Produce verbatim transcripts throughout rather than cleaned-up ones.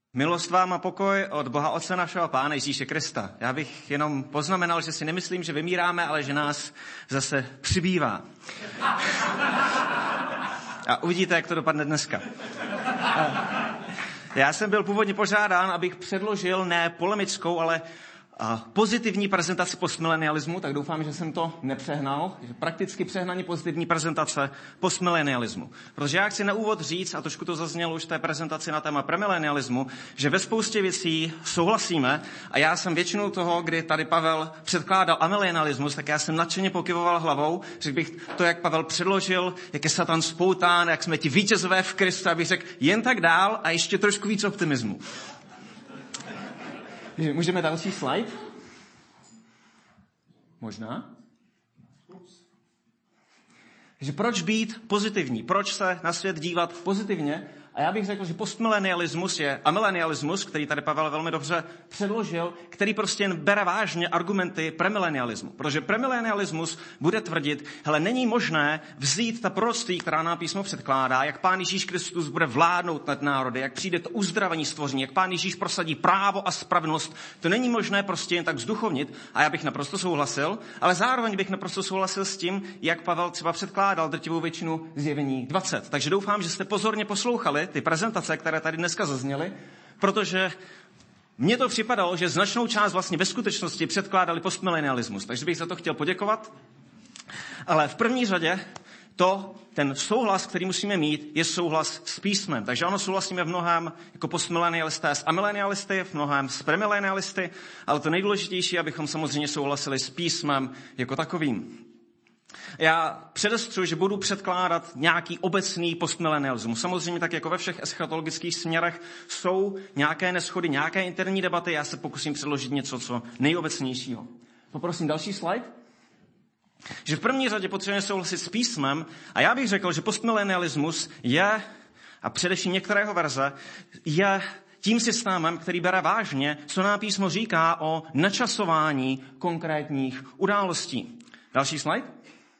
Milost vám a pokoj od Boha Otce našeho Pána Ježíše Krista. Já bych jenom poznamenal, že si nemyslím, že vymíráme, ale že nás zase přibývá. A uvidíte, jak to dopadne dneska. Já jsem byl původně požádán, abych předložil ne polemickou, ale pozitivní prezentaci postmilenialismu, tak doufám, že jsem to nepřehnal, že prakticky přehnaně pozitivní prezentace postmilenialismu. Protože já chci na úvod říct, a trošku to zaznělo už v té prezentaci na téma premilenialismu, že ve spoustě věcí souhlasíme a já jsem většinou toho, kdy tady Pavel předkládal amilenialismus, tak já jsem nadšeně pokyvoval hlavou, řekl bych to, jak Pavel předložil, jak je Satan spoután, jak jsme ti vítězové v Kristu, abych řekl jen tak dál a ještě trošku víc optimismu. Můžeme další slide? Možná? Že proč být pozitivní? Proč se na svět dívat pozitivně? A já bych řekl, že postmilenialismus je amilenialismus, který tady Pavel velmi dobře předložil, který prostě jen bere vážně argumenty premilenialismu. Protože premilenialismus bude tvrdit, hele, není možné vzít ta proroctví, která nám písmo předkládá, jak Pán Ježíš Kristus bude vládnout nad národy, jak přijde to uzdravení stvoření, jak Pán Ježíš prosadí právo a spravedlnost. To není možné prostě jen tak vzduchovnit. A já bych naprosto souhlasil, ale zároveň bych naprosto souhlasil s tím, jak Pavel třeba předkládal drtivou většinu Zjevení dvacet. Takže doufám, že jste pozorně poslouchali ty prezentace, které tady dneska zazněly, protože mně to připadalo, že značnou část vlastně ve skutečnosti předkládali postmilenialismus. Takže bych za to chtěl poděkovat. Ale v první řadě to, ten souhlas, který musíme mít, je souhlas s písmem. Takže ano, souhlasíme v mnohém jako postmilenialisté s amilenialisty, v mnohém s premilenialisty, ale to nejdůležitější, abychom samozřejmě souhlasili s písmem jako takovým. Já předestřu, že budu předkládat nějaký obecný postmilenialismus. Samozřejmě tak jako ve všech eschatologických směrech jsou nějaké neshody, nějaké interní debaty. Já se pokusím předložit něco, co nejobecnějšího. Poprosím další slide. Že v první řadě potřebujeme souhlasit s písmem a já bych řekl, že postmilenialismus je, a především některého verze, je tím systémem, který bere vážně, co nám písmo říká o načasování konkrétních událostí. Další slide.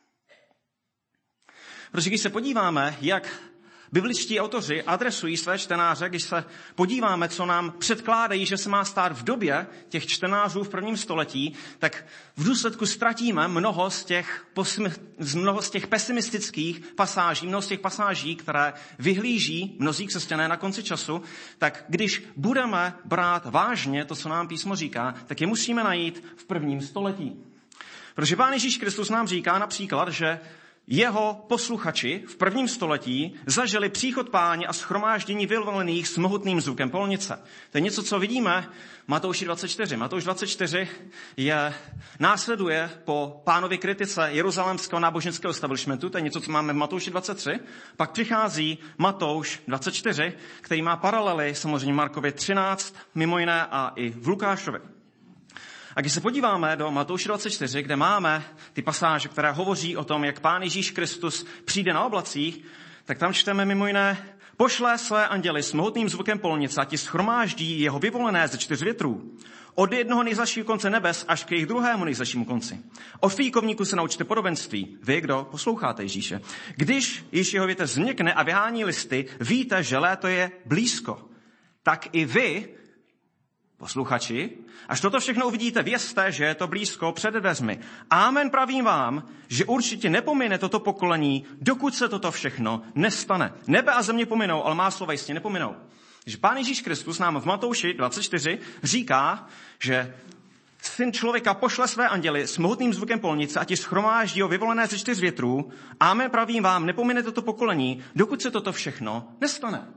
Protože když se podíváme, jak bibličtí autoři adresují své čtenáře, když se podíváme, co nám předkládají, že se má stát v době těch čtenářů v prvním století, tak v důsledku ztratíme mnoho z těch, mnoho z těch pesimistických pasáží, mnoho z těch pasáží, které vyhlíží mnozí křesťané na konci času, tak když budeme brát vážně to, co nám písmo říká, tak je musíme najít v prvním století. Protože Pán Ježíš Kristus nám říká například, že jeho posluchači v prvním století zažili příchod Páně a shromáždění vyvolených s mohutným zvukem polnice. To je něco, co vidíme v Matouši dvacet čtyři. Matouš dvacet čtyři je, následuje po Pánově kritice jeruzalémského náboženského establishmentu, to je něco, co máme v Matouši dvacet tři. Pak přichází Matouš dvacet čtyři, který má paralely samozřejmě Markově třináct, mimo jiné a i v Lukášovi. A když se podíváme do Matouše dvacet čtyři, kde máme ty pasáže, které hovoří o tom, jak Pán Ježíš Kristus přijde na oblacích, tak tam čteme mimo jiné: pošle své anděly s mohutným zvukem polnice a ti shromáždí jeho vyvolené ze čtyř větrů. Od jednoho nejzazšího konce nebes až k jejich druhému nejzazšímu konci. Od fíkovníku se naučte podobenství. Vy, kdo posloucháte Ježíše. Když již jeho větev změkne a vyhání listy, víte, že léto je blízko. Tak i vy, posluchači, až toto všechno uvidíte, vězte, že je to blízko před dveřmi. Amen, pravím vám, že určitě nepomine toto pokolení, dokud se toto všechno nestane. Nebe a země pominou, ale má slova jistě nepominou. Že Pán Ježíš Kristus nám v Matouši dvacet čtyři říká, že Syn člověka pošle své anděly s mohutným zvukem polnice a ti shromáždí ho vyvolené ze čtyř větrů. Amen, pravím vám, nepomine toto pokolení, dokud se toto všechno nestane.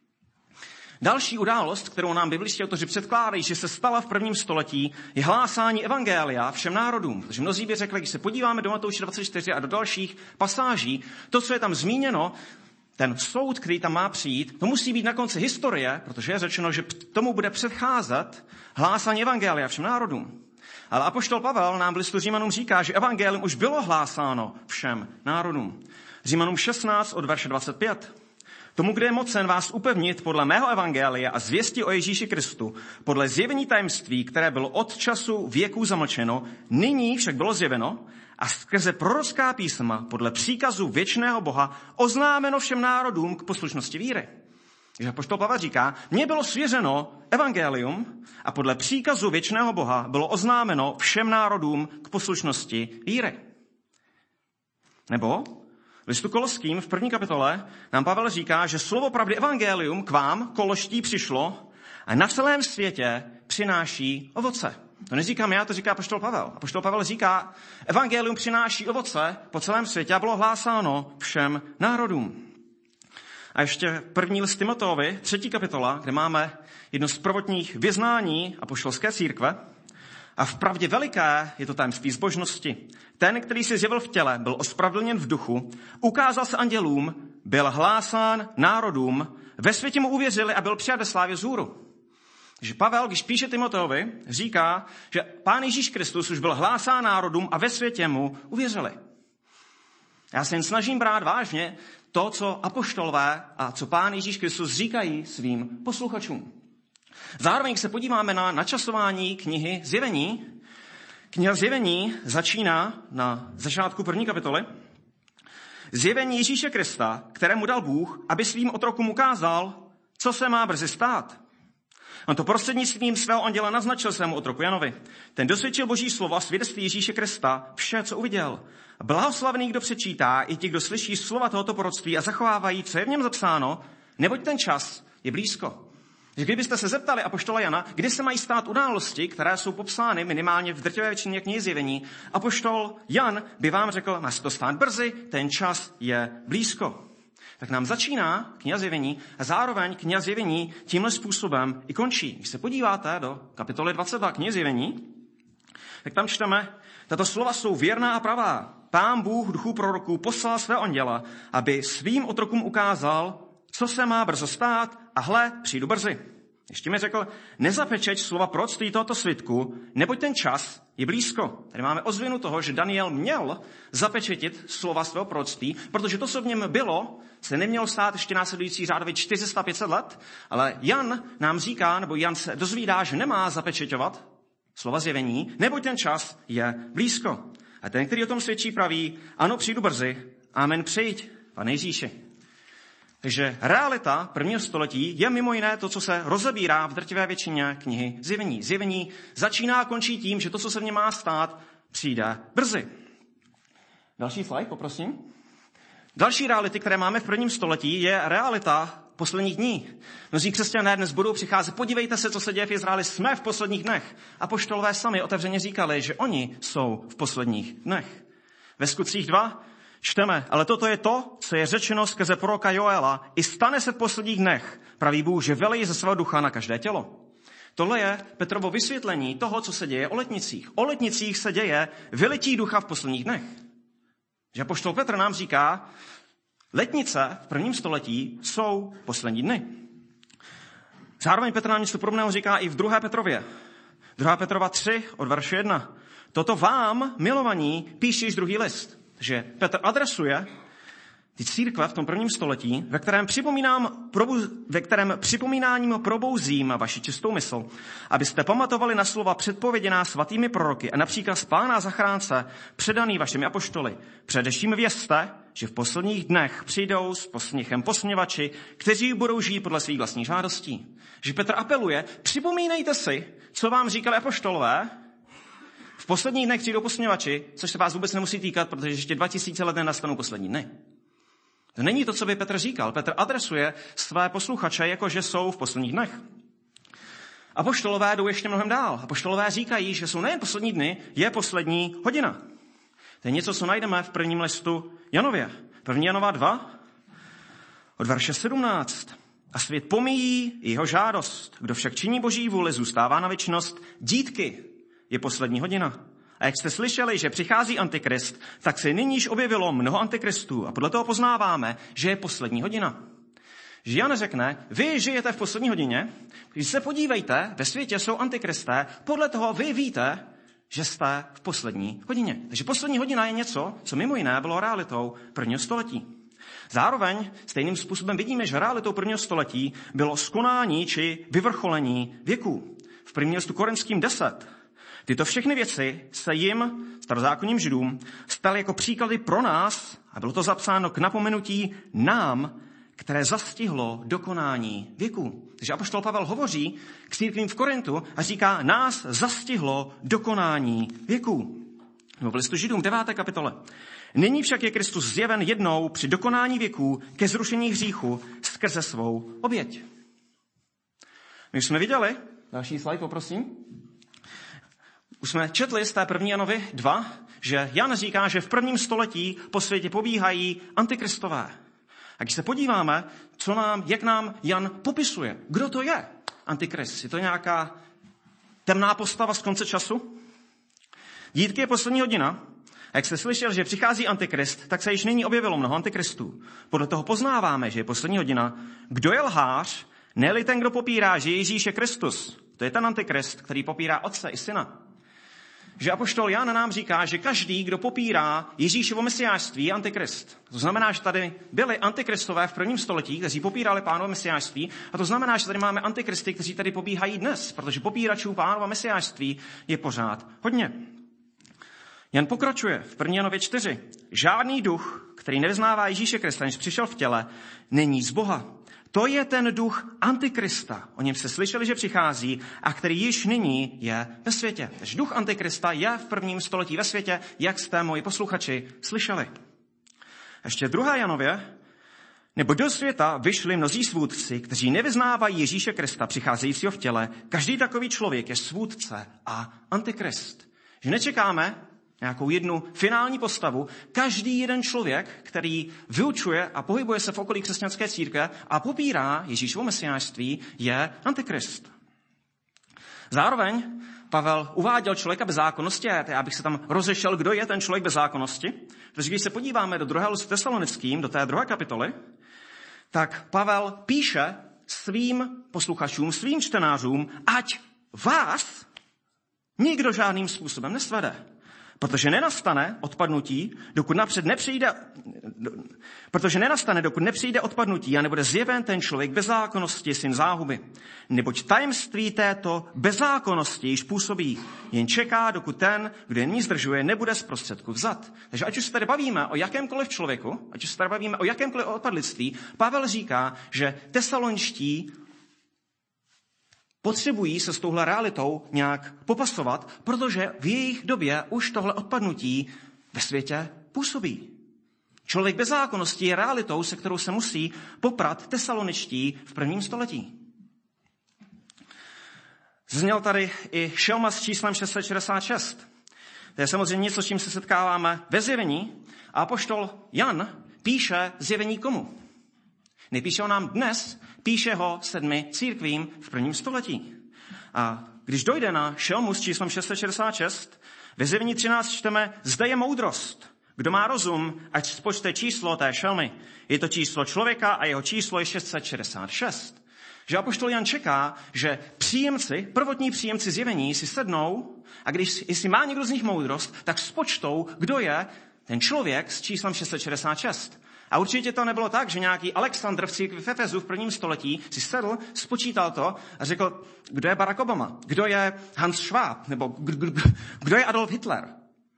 Další událost, kterou nám bibličtí autoři předkládají, že se stala v prvním století, je hlásání evangelia všem národům. Protože mnozí by řekli, když se podíváme do Matouše dvacet čtyři a do dalších pasáží, to, co je tam zmíněno, ten soud, který tam má přijít, to musí být na konci historie, protože je řečeno, že tomu bude předcházet hlásání evangelia všem národům. Ale apoštol Pavel nám v listu Římanům říká, že evangelium už bylo hlásáno všem národům. Římanům šestnáct od verše dvacet pět. Tomu, kde je mocen vás upevnit podle mého evangelia a zvěsti o Ježíši Kristu, podle zjevení tajemství, které bylo od času věků zamlčeno, nyní však bylo zjeveno a skrze prorocká písma podle příkazu věčného Boha oznámeno všem národům k poslušnosti víry. Takže apoštol Pavel říká, mně bylo svěřeno evangelium a podle příkazu věčného Boha bylo oznámeno všem národům k poslušnosti víry. Nebo v listu Koloským v první kapitole nám Pavel říká, že slovo pravdy evangelium k vám, Koloští, přišlo a na celém světě přináší ovoce. To neříkám já, to říká apoštol Pavel. Apoštol Pavel říká, evangelium přináší ovoce po celém světě a bylo hlásáno všem národům. A ještě první list Timoteovi, třetí kapitola, kde máme jedno z prvotních vyznání apoštolské církve. A v pravdě veliké je to tajemství zbožnosti. Ten, který se zjevil v těle, byl ospravedlněn v duchu, ukázal se andělům, byl hlásán národům, ve světě mu uvěřili a byl přijat ve slávě vzhůru. Takže Pavel, když píše Timoteovi, říká, že Pán Ježíš Kristus už byl hlásán národům a ve světě mu uvěřili. Já se jen snažím brát vážně to, co apoštolové a co Pán Ježíš Kristus říkají svým posluchačům. Zároveň, když se podíváme na načasování knihy Zjevení, kniha Zjevení začíná na začátku první kapitoly. Zjevení Ježíše Krista, kterému dal Bůh, aby svým otrokům ukázal, co se má brzy stát. On to prostřednictvím svého anděla naznačil svému otroku Janovi. Ten dosvědčil Boží slovo a svědectví Ježíše Krista, vše, co uviděl. Blahoslavený, kdo přečítá, i ti, kdo slyší slova tohoto proroctví a zachovávají, co je v něm zapsáno, neboť ten čas je blízko. Kdybyste se zeptali apoštola Jana, kdy se mají stát události, které jsou popsány minimálně v drtivé většině knihy Zjevení, apoštol Jan by vám řekl, má se to stát brzy, ten čas je blízko. Tak nám začíná kniha Zjevení a zároveň kniha Zjevení tímhle způsobem i končí. Když se podíváte do kapitoly dvacet dva knihy Zjevení, tak tam čteme, tato slova jsou věrná a pravá. Pán Bůh duchů proroků poslal svého anděla, aby svým otrokům ukázal, co se má brzo stát, a hle, přijdu brzy. Ještě mi řekl, nezapečeť slova proroctví tohoto svitku, neboť ten čas je blízko. Tady máme ozvěnu toho, že Daniel měl zapečetit slova svého proroctví, protože to, co v něm bylo, se nemělo stát ještě následující řádově čtyři sta pět set let, ale Jan nám říká, nebo Jan se dozvídá, že nemá zapečeťovat slova Zjevení, neboť ten čas je blízko. A ten, který o tom svědčí, praví, ano, přijdu brzy, amen, přijď, Pane Ježíši. Takže realita prvního století je mimo jiné to, co se rozebírá v drtivé většině knihy Zjevení. Zjevení začíná a končí tím, že to, co se v něm má stát, přijde brzy. Další slide, poprosím. Další reality, které máme v prvním století, je realita posledních dní. Mnozí křesťané dnes budou přicházet, podívejte se, co se děje v Izraeli, jsme v posledních dnech. Apoštolové sami otevřeně říkali, že oni jsou v posledních dnech. Ve Skutcích dva čteme, ale toto je to, co je řečeno skrze proroka Joela. I stane se v posledních dnech, praví Bůh, že velí ze svého ducha na každé tělo. Tohle je Petrovo vysvětlení toho, co se děje o letnicích. O letnicích se děje vylití ducha v posledních dnech. Že apoštol Petr nám říká, letnice v prvním století jsou poslední dny. Zároveň Petr nám něco podobného říká i v druhé Petrově. druhá Petrova tři od verše jedna. Toto vám, milovaní, píše již druhý list. Takže Petr adresuje ty církve v tom prvním století, ve kterém, připomínám, probu- ve kterém připomínáním probouzím vaši čistou mysl, abyste pamatovali na slova předpověděná svatými proroky a například z Pána zachránce předaný vašimi apoštoly. Především vězte, že v posledních dnech přijdou s posměchem posměvači, kteří budou žít podle svých vlastních žádostí. Že Petr apeluje, připomínejte si, co vám říkali apoštolové. V posledních dnech přijdou posměvači, což se vás vůbec nemusí týkat, protože ještě dva tisíce let nenastanou poslední dny. To není to, co by Petr říkal. Petr adresuje své posluchače, jakože jsou v posledních dnech. Apoštolové jdou ještě mnohem dál. Apoštolové říkají, že jsou nejen poslední dny, je poslední hodina. To je něco, co najdeme v prvním listu Janově. První Janova dva, od verše sedmnáct. A svět pomíjí jeho žádost. Kdo však činí Boží vůli, zůstává na věčnost. Dítky, je poslední hodina. A jak jste slyšeli, že přichází Antikrist, tak se nyníž objevilo mnoho antikristů a podle toho poznáváme, že je poslední hodina. Že Jan řekne, vy žijete v poslední hodině, když se podívejte, ve světě jsou antikristé, podle toho vy víte, že jste v poslední hodině. Takže poslední hodina je něco, co mimo jiné bylo realitou prvního století. Zároveň stejným způsobem vidíme, že realitou prvního století bylo skonání či vyvrcholení věků. V prvním listu Korinským deset tyto všechny věci se jim, starozákonním Židům, staly jako příklady pro nás, a bylo to zapsáno k napomenutí nám, které zastihlo dokonání věku. Takže apoštol Pavel hovoří k církvím v Korintu a říká, nás zastihlo dokonání věku. Nebo v listu Židům deváté kapitole. Nyní však je Kristus zjeven jednou při dokonání věků ke zrušení hříchu skrze svou oběť. My už jsme viděli, další slide, poprosím. Už jsme četli z té první Janovy dva, že Jan říká, že v prvním století po světě pobíhají antikristové. A když se podíváme, co nám, jak nám Jan popisuje, kdo to je antikrist, je to nějaká temná postava z konce času? Dítky je poslední hodina. A jak jste slyšel, že přichází antikrist, tak se již nyní objevilo mnoho antikristů. Podle toho poznáváme, že je poslední hodina. Kdo je lhář, ne-li ten, kdo popírá, že Ježíš je Kristus. To je ten antikrist, který popírá Otce i Syna. Že apoštol Jan nám říká, že každý, kdo popírá Ježíšovo mesiášství, je antikrist. To znamená, že tady byli antikristové v prvním století, kteří popírali Pánovo mesiášství, a to znamená, že tady máme antikristy, kteří tady pobíhají dnes, protože popíračů Pánova mesiášství je pořád hodně. Jan pokračuje v první Janově čtyři. Žádný duch, který nevyznává Ježíše Krista, než přišel v těle, není z Boha. To je ten duch antikrista. O něm se slyšeli, že přichází a který již nyní je ve světě. Takže duch antikrista je v prvním století ve světě, jak jste moji posluchači slyšeli. Ještě druhá Janově. Nebo do světa vyšli mnozí svůdci, kteří nevyznávají Ježíše Krista přicházejícího v těle. Každý takový člověk je svůdce a antikrist. Že nečekáme nějakou jednu finální postavu. Každý jeden člověk, který vyučuje a pohybuje se v okolí křesťanské církve a popírá Ježíšovo mesiášství, je antikrist. Zároveň Pavel uváděl člověka bez zákonnosti, a já bych se tam rozešel, kdo je ten člověk bez zákonnosti. Protože když se podíváme do druhého listu Tesalonickým, do té druhé kapitoly, tak Pavel píše svým posluchačům, svým čtenářům, ať vás nikdo žádným způsobem nesvede. Protože nenastane odpadnutí, dokud napřed nepřijde, protože nenastane, dokud nepřijde odpadnutí a nebude zjeven ten člověk bezzákonnosti, syn záhuby. Neboť tajemství této bezzákonnosti již působí. Jen čeká, dokud ten, kdo jen ní zdržuje, nebude z prostředku vzat. Takže ať už se tady bavíme o jakémkoliv člověku, ať už se tady bavíme o jakémkoliv odpadlictví, Pavel říká, že tesaloniští potřebují se s touhle realitou nějak popasovat, protože v jejich době už tohle odpadnutí ve světě působí. Člověk bez zákonnosti je realitou, se kterou se musí poprat tesaloničtí v prvním století. Zazněl tady i šelma s číslem šest set šedesát šest. To je samozřejmě něco, s čím se setkáváme ve zjevení. A apoštol Jan píše zjevení komu? Nepíše ho nám dnes, píše ho sedmi církvím v prvním století. A když dojde na šelmu s číslem šest set šedesát šest, ve zjevení třináct čteme, zde je moudrost. Kdo má rozum, ať spočte číslo té šelmy. Je to číslo člověka a jeho číslo je šest set šedesát šest. Že apoštol Jan čeká, že příjemci, prvotní příjemci zjevení si sednou a když jestli má někdo z nich moudrost, tak spočtou, kdo je ten člověk s číslem šest set šedesát šest. A určitě to nebylo tak, že nějaký Alexandr v církvi v Efezu v prvním století si sedl, spočítal to a řekl, kdo je Barack Obama, kdo je Hans Schwab, nebo kdo je Adolf Hitler.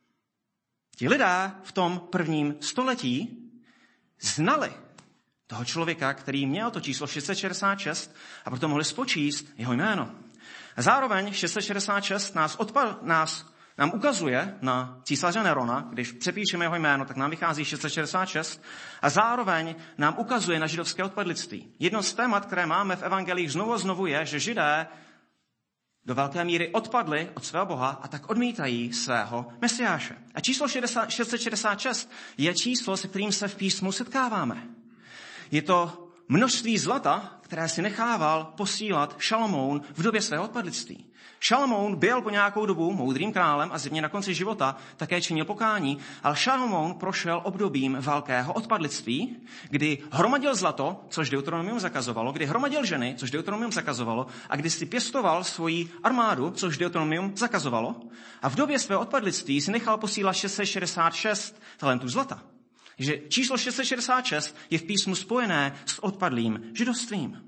Ti lidé v tom prvním století znali toho člověka, který měl to číslo šest set šedesát šest a proto mohli spočíst jeho jméno. A zároveň šest set šedesát šest nás, odpad, nás nám ukazuje na císaře Nerona, když přepíšeme jeho jméno, tak nám vychází šest set šedesát šest a zároveň nám ukazuje na židovské odpadlictví. Jedno z témat, které máme v evangelích znovu a znovu je, že Židé do velké míry odpadli od svého Boha a tak odmítají svého Mesiáše. A číslo šest set šedesát šest je číslo, se kterým se v písmu setkáváme. Je to množství zlata, které si nechával posílat Šalomoun v době svého odpadlictví. Šalomoun byl po nějakou dobu moudrým králem a zjevně na konci života také činil pokání, ale Šalomoun prošel obdobím velkého odpadlictví, kdy hromadil zlato, což Deuteronomium zakazovalo, kdy hromadil ženy, což Deuteronomium zakazovalo, a kdy si pěstoval svoji armádu, což Deuteronomium zakazovalo, a v době svého odpadlictví si nechal posílat šest set šedesát šest talentů zlata. Že číslo šest set šedesát šest je v písmu spojené s odpadlým židovstvím.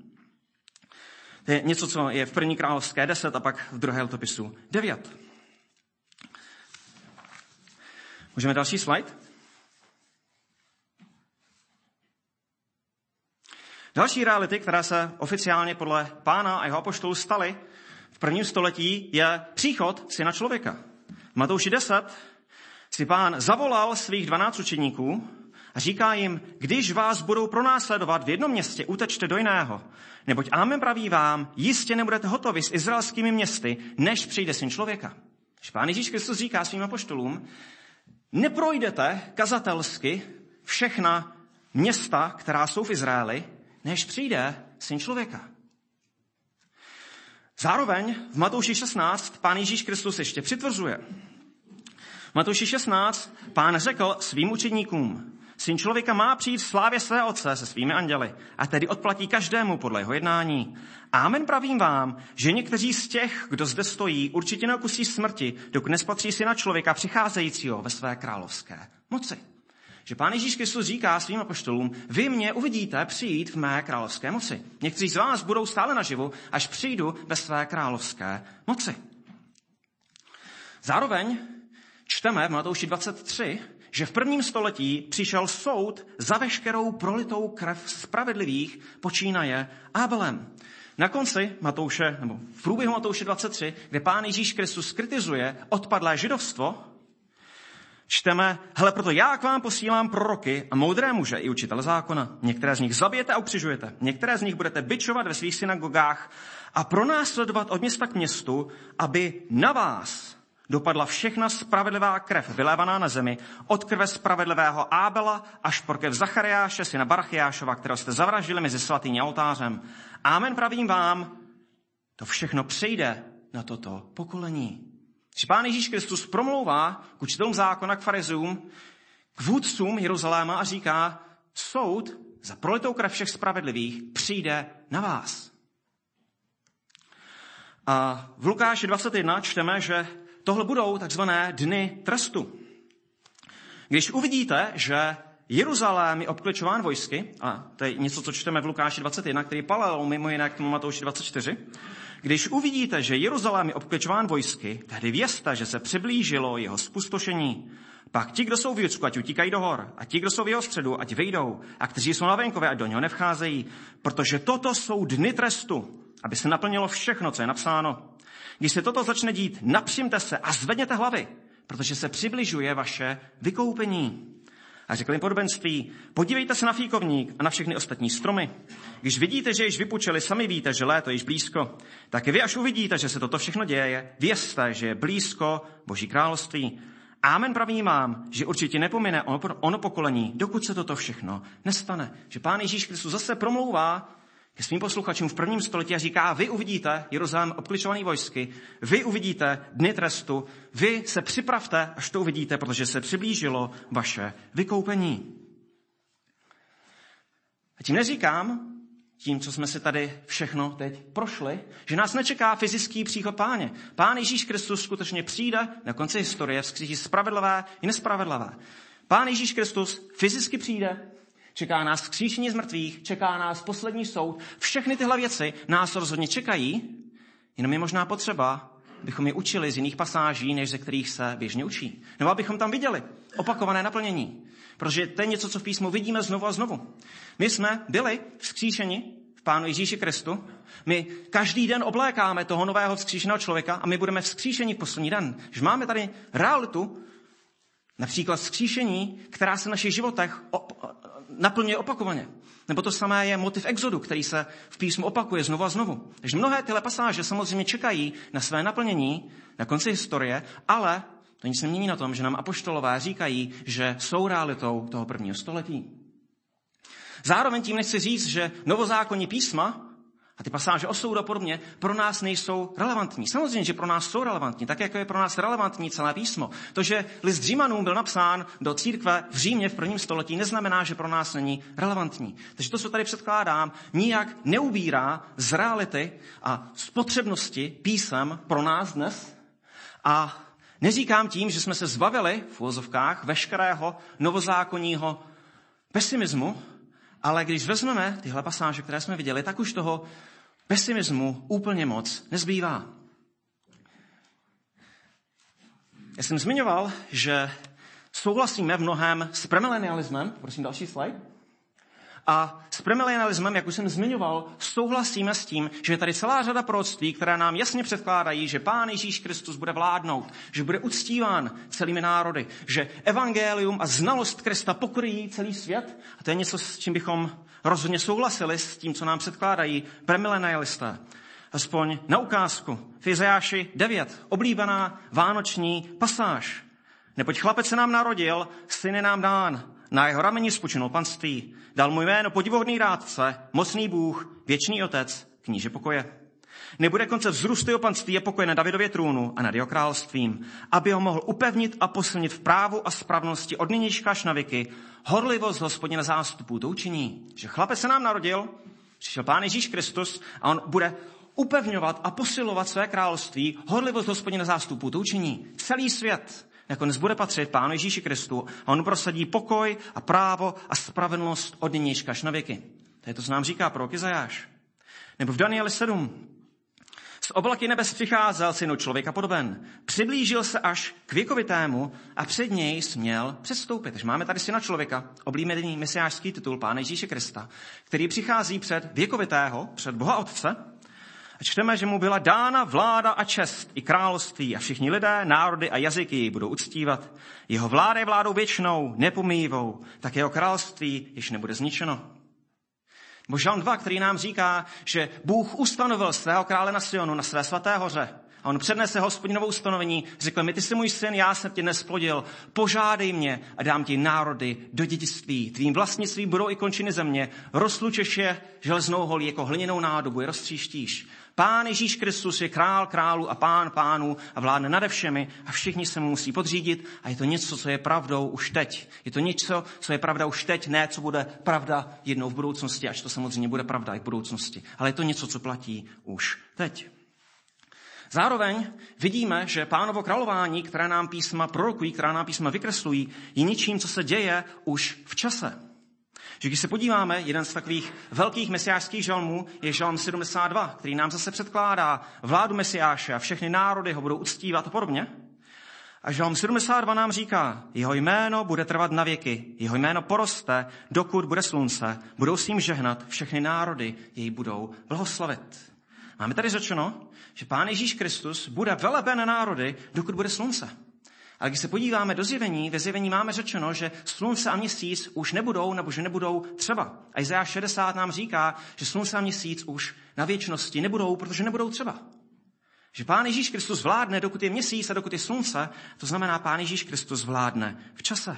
To je něco, co je v první královské deset a pak v druhé letopisu devět. Můžeme další slide? Další reality, které se oficiálně podle Pána a jeho apoštolů staly v prvním století, je příchod Syna člověka. V Matouši deset si Pán zavolal svých dvanáct učeníků a říká jim, když vás budou pronásledovat v jednom městě, utečte do jiného. Neboť amen praví vám, jistě nebudete hotovi s izraelskými městy, než přijde Syn člověka. Když Pán Ježíš Kristus říká svým apoštolům, neprojdete kazatelsky všechna města, která jsou v Izraeli, než přijde Syn člověka. Zároveň v Matouši šestnáct Pán Ježíš Kristus ještě přitvrzuje. V Matouši šestnáct Pán řekl svým učedníkům, Syn člověka má přijít v slávě své Otce se svými anděli a tedy odplatí každému podle jeho jednání. Amen pravím vám, že někteří z těch, kdo zde stojí, určitě neukusí smrti, dokud nespatří Syna člověka přicházejícího ve své královské moci. Že Pán Ježíš Kristus říká svým apoštolům, vy mě uvidíte přijít v mé královské moci. Někteří z vás budou stále naživu, až přijdu ve své královské moci. Zároveň čteme v Matouši dvacet tři, že v prvním století přišel soud za veškerou prolitou krev spravedlivých, počínaje Abelem. Na konci Matouše, nebo v průběhu Matouše dvacet tři, kde Pán Ježíš Kristus kritizuje odpadlé židovstvo, čteme, hele, proto já k vám posílám proroky a moudré muže i učitele zákona. Některé z nich zabijete a ukřižujete. Některé z nich budete bičovat ve svých synagogách a pronásledovat od města k městu, aby na vás dopadla všechna spravedlivá krev vylévaná na zemi, od krve spravedlivého Ábela až po krev Zachariáše, syna Barachiášova, kterého jste zavraždili mezi svatým a oltářem. Amen pravím vám, to všechno přejde na toto pokolení. Když Pán Ježíš Kristus promlouvá k učitelům zákona, k farizům, k vůdcům Jeruzaléma a říká, soud za prolitou krev všech spravedlivých přijde na vás. A v Lukáši dvacet jedna čteme, že tohle budou takzvané dny trestu. Když uvidíte, že Jeruzalém je obkličován vojsky, a to je něco, co čteme v Lukáši dvacet jedna, který paralel mimo jiné k Matouši dvacet čtyři, když uvidíte, že Jeruzalém je obkličován vojsky, tehdy vězte, že se přiblížilo jeho spustošení. Pak ti, kdo jsou v Judsku, ať utíkají do hor, a ti, kdo jsou v jeho středu, ať vyjdou, a kteří jsou na venkově, ať do něho nevcházejí, protože toto jsou dny trestu, aby se naplnilo všechno, co je napsáno. Když se toto začne dít, napřimte se a zvedněte hlavy, protože se přibližuje vaše vykoupení. A řekl jim podobenství, podívejte se na fíkovník a na všechny ostatní stromy. Když vidíte, že již vypučeli, sami víte, že léto je již blízko. Tak vy, až uvidíte, že se toto všechno děje, vězte, že je blízko Boží království. Amen pravím vám, že určitě nepomine ono pokolení, dokud se toto všechno nestane. Že Pán Ježíš Kristus zase promlouvá ke svým posluchačům v prvním století a říká, vy uvidíte Jeruzalém obkličovaný vojsky, vy uvidíte dny trestu, vy se připravte, až to uvidíte, protože se přiblížilo vaše vykoupení. A tím neříkám, tím, co jsme si tady všechno teď prošli, že nás nečeká fyzický příchod Páně. Pán Ježíš Kristus skutečně přijde na konci historie, vzkříží spravedlivé i nespravedlivé. Pán Ježíš Kristus fyzicky přijde, čeká nás vzkříšení z mrtvých, čeká nás poslední soud. Všechny tyhle věci nás rozhodně čekají, jenom je možná potřeba, abychom je učili z jiných pasáží, než ze kterých se běžně učí. Nebo abychom tam viděli opakované naplnění. Protože to je něco, co v písmu vidíme znovu a znovu. My jsme byli vzkříšeni v Pánu Ježíši Kristu. My každý den oblékáme toho nového vzkříšeného člověka a my budeme vzkříšeni v poslední den. Že máme tady realitu, například vzkříšení, která se v našich životech op- naplňuje opakovaně. Nebo to samé je motiv exodu, který se v písmu opakuje znovu a znovu. Takže mnohé tyhle pasáže samozřejmě čekají na své naplnění na konci historie, ale to nic nemění na tom, že nám apoštolové říkají, že jsou realitou toho prvního století. Zároveň tím nechci říct, že novozákonní písma a ty pasáže o soudu a podobně pro nás nejsou relevantní. Samozřejmě, že pro nás jsou relevantní, tak jako je pro nás relevantní celé písmo. To, že list Římanům byl napsán do církve v Římě v prvním století, neznamená, že pro nás není relevantní. Takže to, co tady předkládám, nijak neubírá z reality a z potřebnosti písem pro nás dnes. A neříkám tím, že jsme se zbavili v uvozovkách veškerého novozákonního pesimismu, ale když vezmeme tyhle pasáže, které jsme viděli, tak už toho pesimismu úplně moc nezbývá. Já jsem zmiňoval, že souhlasíme v mnohém s premilenialismem. Prosím, další slide. A s premilenialismem, jak už jsem zmiňoval, souhlasíme s tím, že je tady celá řada proroctví, které nám jasně předkládají, že Pán Ježíš Kristus bude vládnout, že bude uctíván celými národy, že evangelium a znalost Krista pokryjí celý svět. A to je něco, s čím bychom rozhodně souhlasili s tím, co nám předkládají premilenialisté. Aspoň na ukázku v Izajáši devět, oblíbená vánoční pasáž. Neboť chlapec se nám narodil, syn je nám dán, na jeho rameni spočinul panství. Dal mu jméno podivuhodný rádce, mocný Bůh, věčný otec, kníže pokoje. Nebude konce vzrůstu jeho panství a pokoje na Davidově trůnu a nad jeho královstvím, aby ho mohl upevnit a posilnit v právu a spravedlnosti od nynějška až na věky. Horlivost Hospodina zástupů to učiní, že chlapec se nám narodil, přišel Pán Ježíš Kristus a on bude upevňovat a posilovat své království. Horlivost Hospodina zástupů to učiní. Celý svět nakonec bude patřit Pánu Ježíši Kristu a on prosadí pokoj a právo a spravedlnost od nynějška až na věky. To je to, co nám říká prorok Izajáš. Nebo v Danieli sedm. Z oblaky nebes přicházel synu člověka podoben. Přiblížil se až k věkovitému a před něj směl předstoupit. Takže máme tady syna člověka, oblíbený mesiářský titul Pána Ježíše Krista, který přichází před věkovitého, před Boha Otce. A čteme, že mu byla dána vláda a čest i království a všichni lidé, národy a jazyky jej budou uctívat. Jeho vláda je vládou věčnou, nepomíjivou, tak jeho království již nebude zničeno. Nebo Žalm dva, který nám říká, že Bůh ustanovil svého krále na Sionu, na své svaté hoře. A on přednese Hospodinovo ustanovení, řekl mi, ty jsi můj syn, já jsem tě nesplodil, požádej mě a dám ti národy do dědictví. Tvým vlastnictvím budou i končiny země, rozlučeš je železnou holí, jako hliněnou nádobu je roztříštíš. Pán Ježíš Kristus je král králů a pán pánů a vládne nade všemi a všichni se mu musí podřídit a je to něco, co je pravdou už teď. Je to něco, co je pravda už teď, ne co bude pravda jednou v budoucnosti, ač to samozřejmě bude pravda i v budoucnosti. Ale je to něco, co platí už teď. Zároveň vidíme, že Pánovo králování, které nám písma prorokují, která nám písma vykreslují, je něčím, co se děje už v čase. Že když se podíváme, jeden z takových velkých mesiášských žalmů je žalm sedmdesát dva, který nám zase předkládá vládu Mesiáše a všechny národy ho budou uctívat a podobně. A žalm sedmdesát dva nám říká, jeho jméno bude trvat na věky, jeho jméno poroste, dokud bude slunce, budou s ním žehnat, všechny národy jej budou blahoslavit. Máme tady řečeno, že Pán Ježíš Kristus bude veleben na národy, dokud bude slunce. Ale když se podíváme do zjevení, ve zjevení máme řečeno, že slunce a měsíc už nebudou, nebo že nebudou třeba. A Izajáš šedesát nám říká, že slunce a měsíc už na věčnosti nebudou, protože nebudou třeba. Že Pán Ježíš Kristus vládne, dokud je měsíc a dokud je slunce, to znamená, Pán Ježíš Kristus vládne v čase.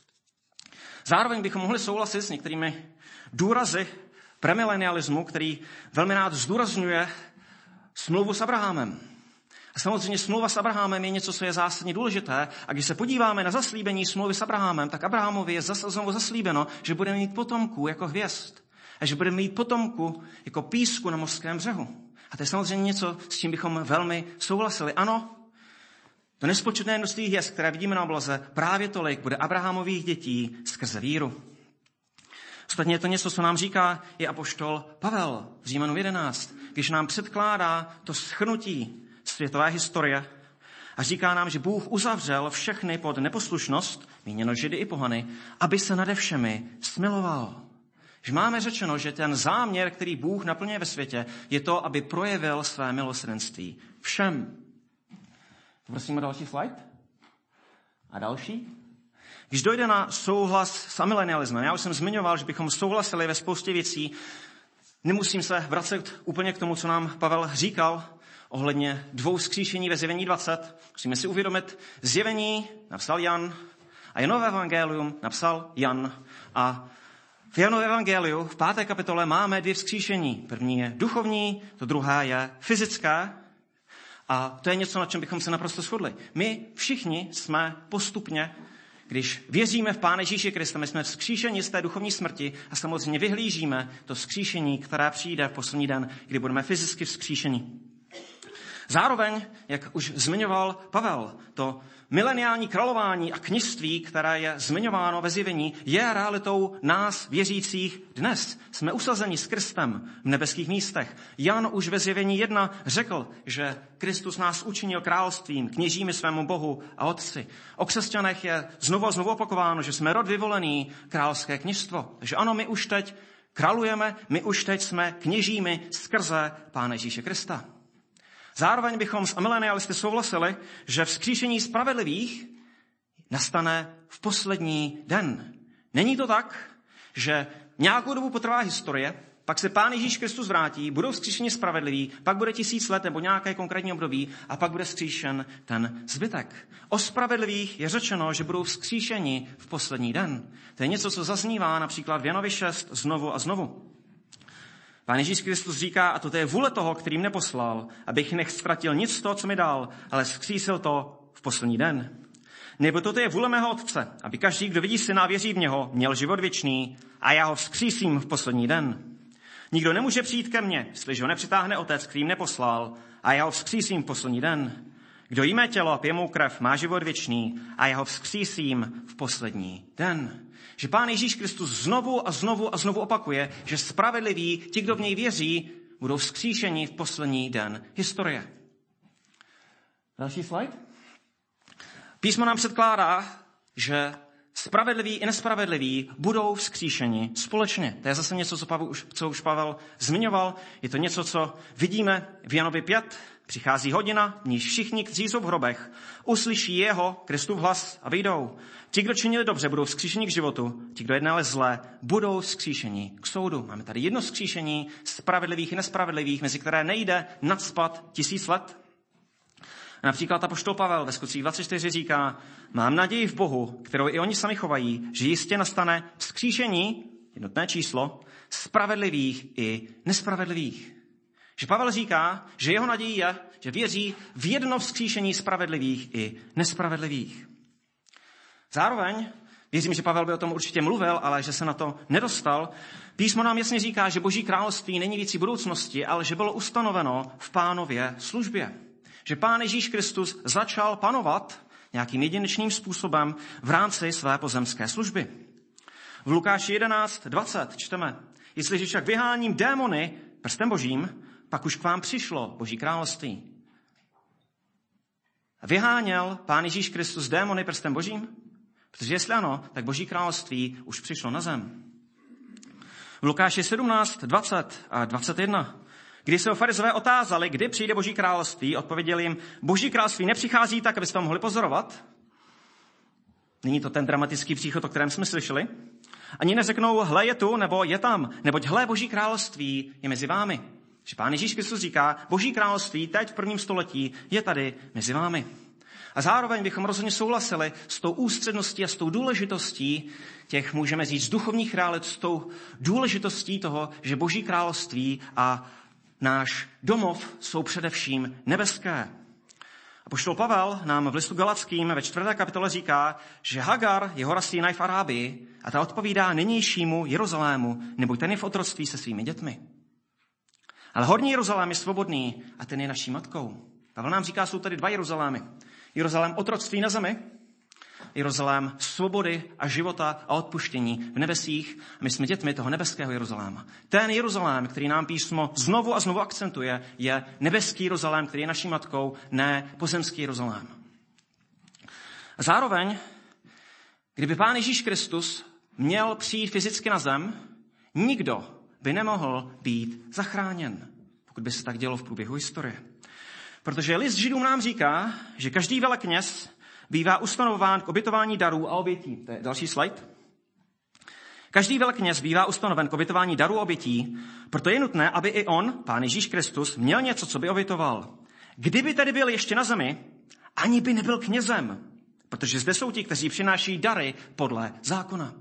Zároveň bychom mohli souhlasit s některými důrazy premilenialismu, který velmi rád zdůrazňuje smlouvu s Abrahamem. A samozřejmě smlouva s Abrahamem je něco, co je zásadně důležité. A když se podíváme na zaslíbení smlouvy s Abrahamem, tak Abrahamovi je znovu zaslíbeno, že bude mít potomků jako hvězd. A že bude mít potomku jako písku na mořském břehu. A to je samozřejmě něco, s čím bychom velmi souhlasili. Ano, to nespočetné množství hvězd, které vidíme na obloze, právě tolik bude Abrahamových dětí skrze víru. Ostatně je to něco, co nám říká i apoštol Pavel v Římanům jedenáct, když nám předkládá to shrnutí světové historie a říká nám, že Bůh uzavřel všechny pod neposlušnost, míněno Židy i pohany, aby se nade všemi smiloval. Že máme řečeno, že ten záměr, který Bůh naplňuje ve světě, je to, aby projevil své milosrdenství všem. Prosím o další slide. A další. Když dojde na souhlas s amilenialismem, já už jsem zmiňoval, že bychom souhlasili ve spoustě věcí, nemusím se vracet úplně k tomu, co nám Pavel říkal ohledně dvou vzkříšení ve Zjevení dvacet. Musíme si uvědomit, Zjevení napsal Jan a Janové evangelium napsal Jan. A v Janově evangeliu v páté kapitole máme dvě vzkříšení. První je duchovní, to druhé je fyzické. A to je něco, na čem bychom se naprosto shodli. My všichni jsme postupně, když věříme v Pána Ježíše Krista, my jsme vzkříšeni z té duchovní smrti a samozřejmě vyhlížíme to vzkříšení, které přijde v poslední den, kdy budeme fyzicky vzkříšeni. Zároveň, jak už zmiňoval Pavel, to mileniální králování a kněžství, které je zmiňováno ve Zjevení, je realitou nás věřících dnes. Jsme usazeni s Kristem v nebeských místech. Jan už ve Zjevení jedna řekl, že Kristus nás učinil královstvím, kněžími svému Bohu a Otci. O křesťanech je znovu a znovu opakováno, že jsme rod vyvolený, královské kněžstvo. Takže ano, my už teď Králujeme, my už teď jsme kněžími skrze Pána Ježíše Krista. Zároveň bychom s amilenialisty souhlasili, že vzkříšení spravedlivých nastane v poslední den. Není to tak, že nějakou dobu potrvá historie, pak se Pán Ježíš Kristus vrátí, budou vzkříšeni spravedliví, pak bude tisíc let nebo nějaké konkrétní období a pak bude vzkříšen ten zbytek. O spravedlivých je řečeno, že budou vzkříšeni v poslední den. To je něco, co zaznívá například v Janovi šest znovu a znovu. Pán Ježíš Kristus říká, a toto je vůle toho, kterým neposlal, abych neztratil nic z toho, co mi dal, ale vzkřísil to v poslední den. Nebo toto je vůle mého Otce, aby každý, kdo vidí Syna a věří v něho, měl život věčný a já ho vzkřísím v poslední den. Nikdo nemůže přijít ke mně, jestliže ho nepřitáhne Otec, kterým neposlal, a já ho vzkřísím v poslední den. Kdo jí mé tělo a pije mou krev, má život věčný a já ho vzkřísím v poslední den. Že Pán Ježíš Kristus znovu a znovu a znovu opakuje, že spravedliví, ti, kdo v něj věří, budou vzkříšeni v poslední den historie. Další slide. Písmo nám předkládá, že spravedliví i nespravedliví budou vzkříšeni společně. To je zase něco, co, Pavel, co už Pavel zmiňoval. Je to něco, co vidíme v Janovi pět. Přichází hodina, v níž všichni, kteří jsou v hrobech, uslyší jeho, Kristův hlas a vyjdou. Ti, kdo činili dobře, budou vzkříšeni k životu. Ti, kdo jednali zlé, budou vzkříšeni k soudu. Máme tady jedno vzkříšení spravedlivých i nespravedlivých, mezi které nejde nacpat tisíc let. Například apoštol Pavel ve skutcích dvacet čtyři říká, mám naději v Bohu, kterou i oni sami chovají, že jistě nastane vzkříšení, jednotné číslo, spravedlivých i nespravedlivých. Že Pavel říká, že jeho nadějí je, že věří v jedno vzkříšení spravedlivých i nespravedlivých. Zároveň věřím, že Pavel by o tom určitě mluvil, ale že se na to nedostal. Písmo nám jasně říká, že Boží království není věcí budoucnosti, ale že bylo ustanoveno v Pánově službě. Že Pán Ježíš Kristus začal panovat nějakým jedinečným způsobem v rámci své pozemské služby. V Lukáši jedenáct dvacet čteme, jestliže však vyháním démony prstem Božím, pak už k vám přišlo Boží království. Vyháněl Pán Ježíš Kristus démony prstem Božím? Protože jestli ano, tak Boží království už přišlo na zem. V Lukáši sedmnáct dvacet a dvacet jedna. Když se ho farizové otázali, kdy přijde Boží království, odpověděl jim, Boží království nepřichází tak, abyste ho mohli pozorovat. Není to ten dramatický příchod, o kterém jsme slyšeli. Ani neřeknou, hle je tu, nebo je tam, neboť hle Boží království je mezi vámi. Že Pán Ježíš Kristus říká, Boží království teď v prvním století je tady mezi vámi. A zároveň bychom rozhodně souhlasili s tou ústředností a s tou důležitostí těch, můžeme říct, duchovních realit, s tou důležitostí toho, že Boží království a náš domov jsou především nebeské. Apoštol Pavel nám v listu Galackým ve čtvrté kapitole říká, že Hagar je hora Sinaj v Arábii a ta odpovídá nynějšímu Jeruzalému, neboť ten je v otroctví se svými dětmi. Ale horní Jeruzalém je svobodný a ten je naší matkou. Pavel nám říká, jsou tady dva Jeruzalémy. Jeruzalém otroctví na zemi, Jeruzalém svobody a života a odpuštění v nebesích. A my jsme dětmi toho nebeského Jeruzaléma. Ten Jeruzalém, který nám písmo znovu a znovu akcentuje, je nebeský Jeruzalém, který je naší matkou, ne pozemský Jeruzalém. A zároveň, kdyby Pán Ježíš Kristus měl přijít fyzicky na zem, nikdo by nemohl být zachráněn, pokud by se tak dělo v průběhu historie. Protože list Židům nám říká, že každý velekněz bývá ustanovován k obětování darů a obětí. To je další slide. Každý velekněz bývá ustanoven k obětování darů a obětí, proto je nutné, aby i on, Pán Ježíš Kristus, měl něco, co by obětoval. Kdyby tedy byl ještě na zemi, ani by nebyl knězem, protože zde jsou ti, kteří přináší dary podle zákona.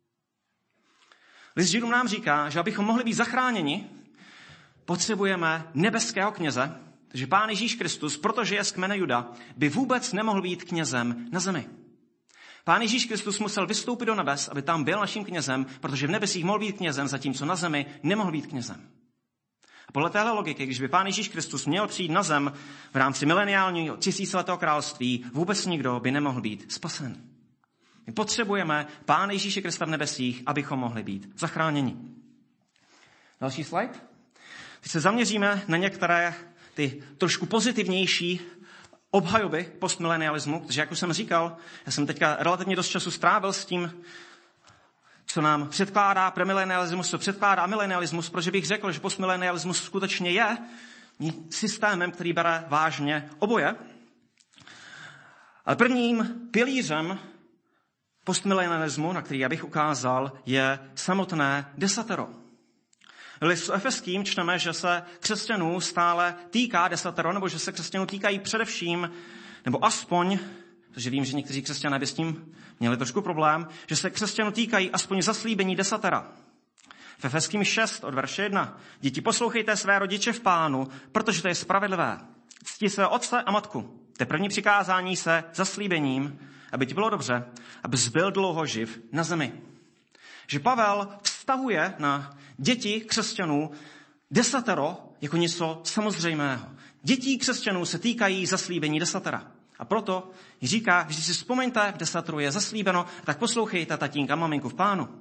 List Židům nám říká, že abychom mohli být zachráněni, potřebujeme nebeského kněze, takže Pán Ježíš Kristus, protože je z kmene Juda, by vůbec nemohl být knězem na zemi. Pán Ježíš Kristus musel vystoupit do nebes, aby tam byl naším knězem, protože v nebesích mohl být knězem, zatímco na zemi nemohl být knězem. A podle téhle logiky, když by Pán Ježíš Kristus měl přijít na zem v rámci mileniálního tisíciletého království, vůbec nikdo by nemohl být spasen. My potřebujeme Pána Ježíše Krista v nebesích, abychom mohli být zachráněni. Další slide. Teď se zaměříme na některé ty trošku pozitivnější obhajoby postmilenialismu, protože jak už jsem říkal, já jsem teďka relativně dost času strávil s tím co nám předkládá premilenialismus, co předkládá milenialismus, protože bych řekl, že postmilenialismus skutečně je systémem, který bere vážně oboje. Ale prvním pilířem postmilenialismu, na který já bych ukázal, je samotné desatero. V listu Efeským čteme, že se křesťanů stále týká desatero, nebo že se křesťanů týkají především, nebo aspoň, protože vím, že někteří křesťané by s tím měli trošku problém, že se křesťanů týkají aspoň zaslíbení desatera. V Efeským šest od verše jedna. Děti, poslouchejte své rodiče v Pánu, protože to je spravedlivé. Cti své otce a matku. To je první přikázání se zaslíbením, aby ti bylo dobře, aby byl dlouho živ na zemi. Že Pavel vztahuje na děti křesťanů desatero jako něco samozřejmého. Dětí křesťanů se týkají zaslíbení desatera. A proto říká, když si vzpomeňte, v desateru je zaslíbeno, tak poslouchejte tatínka a maminku v Pánu.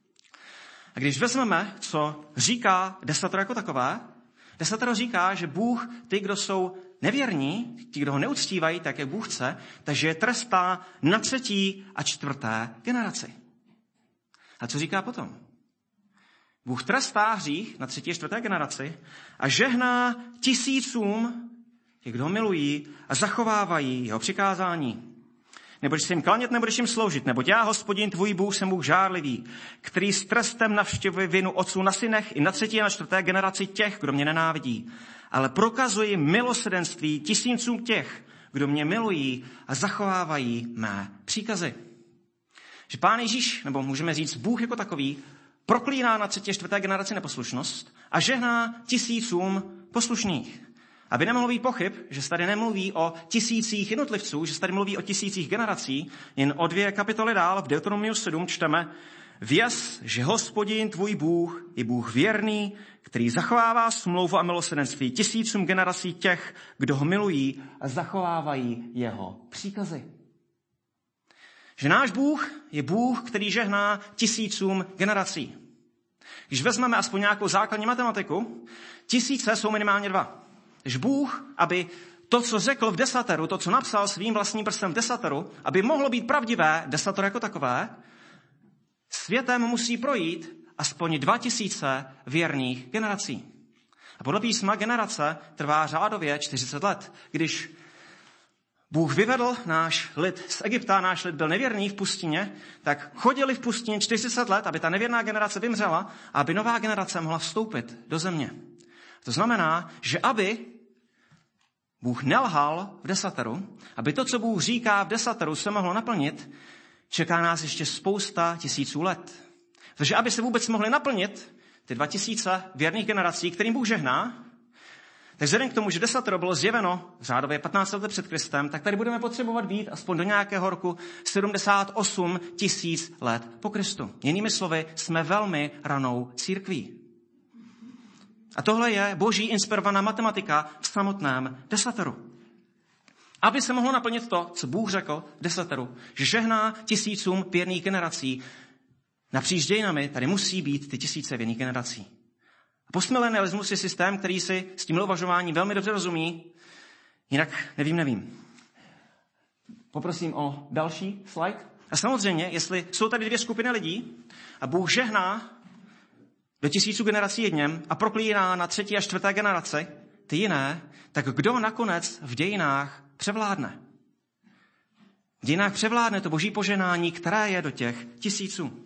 A když vezmeme, co říká desatero jako takové, desatero říká, že Bůh, ty, kdo jsou nevěrní, ti, kdo ho neuctívají, tak jak Bůh chce, takže je trestá na třetí a čtvrté generaci. A co říká potom? Bůh trestá hřích na třetí a čtvrté generaci a žehná tisícům, těch, kdo ho milují a zachovávají jeho přikázání. Nebudeš se jim klanět, nebudeš jim sloužit, neboť já, Hospodin, tvůj Bůh, jsem Bůh žárlivý, který s trestem navštěvuje vinu otců na synech i na třetí a na čtvrté generaci těch, kdo mě nenávidí. Ale prokazuji milosrdenství tisícům těch, kdo mě milují a zachovávají mé příkazy. Že Pán Ježíš, nebo můžeme říct Bůh jako takový, proklíná na třetí a čtvrté generaci neposlušnost a žehná tisícům poslušných. Aby nemohlo být pochyb, že se tady nemluví o tisících jednotlivců, že se tady mluví o tisících generací, jen o dvě kapitoly dál v Deuteronomiu sedm čteme: Věz, že Hospodin tvůj Bůh je Bůh věrný, který zachovává smlouvu a milosrdenství tisícům generací těch, kdo ho milují a zachovávají jeho příkazy. Že náš Bůh je Bůh, který žehná tisícům generací. Když vezmeme aspoň nějakou základní matematiku, tisíce jsou minimálně dva. Že Bůh, aby to, co řekl v desateru, to, co napsal svým vlastním prstem v desateru, aby mohlo být pravdivé, desatero jako takové, světem musí projít aspoň dva tisíce věrných generací. A podle písma generace trvá řádově čtyřicet let. Když Bůh vyvedl náš lid z Egypta, náš lid byl nevěrný v pustině, tak chodili v pustině čtyřicet let, aby ta nevěrná generace vymřela a aby nová generace mohla vstoupit do země. To znamená, že aby Bůh nelhal v desateru, aby to, co Bůh říká v desateru, se mohlo naplnit, čeká nás ještě spousta tisíců let. Takže aby se vůbec mohly naplnit ty dva tisíce věrných generací, kterým Bůh žehná, tak vzhledem k tomu, že desatero bylo zjeveno řádově patnáct let před Kristem, tak tady budeme potřebovat být aspoň do nějakého roku sedmdesát osm tisíc let po Kristu. Jinými slovy, jsme velmi ranou církví. A tohle je boží inspirovaná matematika v samotném desateru. Aby se mohlo naplnit to, co Bůh řekl v desateru, že žehná tisícům věrných generací, napříč dějinami tady musí být ty tisíce věrných generací. A postmilenialismus je systém, který si s tím uvažováním velmi dobře rozumí, jinak nevím, nevím. Poprosím o další slide. A samozřejmě, jestli jsou tady dvě skupiny lidí a Bůh žehná do tisíců generací jedněm a proklíná na třetí a čtvrté generaci ty jiné, tak kdo nakonec v dějinách převládne? V dějinách převládne to boží poženání, které je do těch tisíců.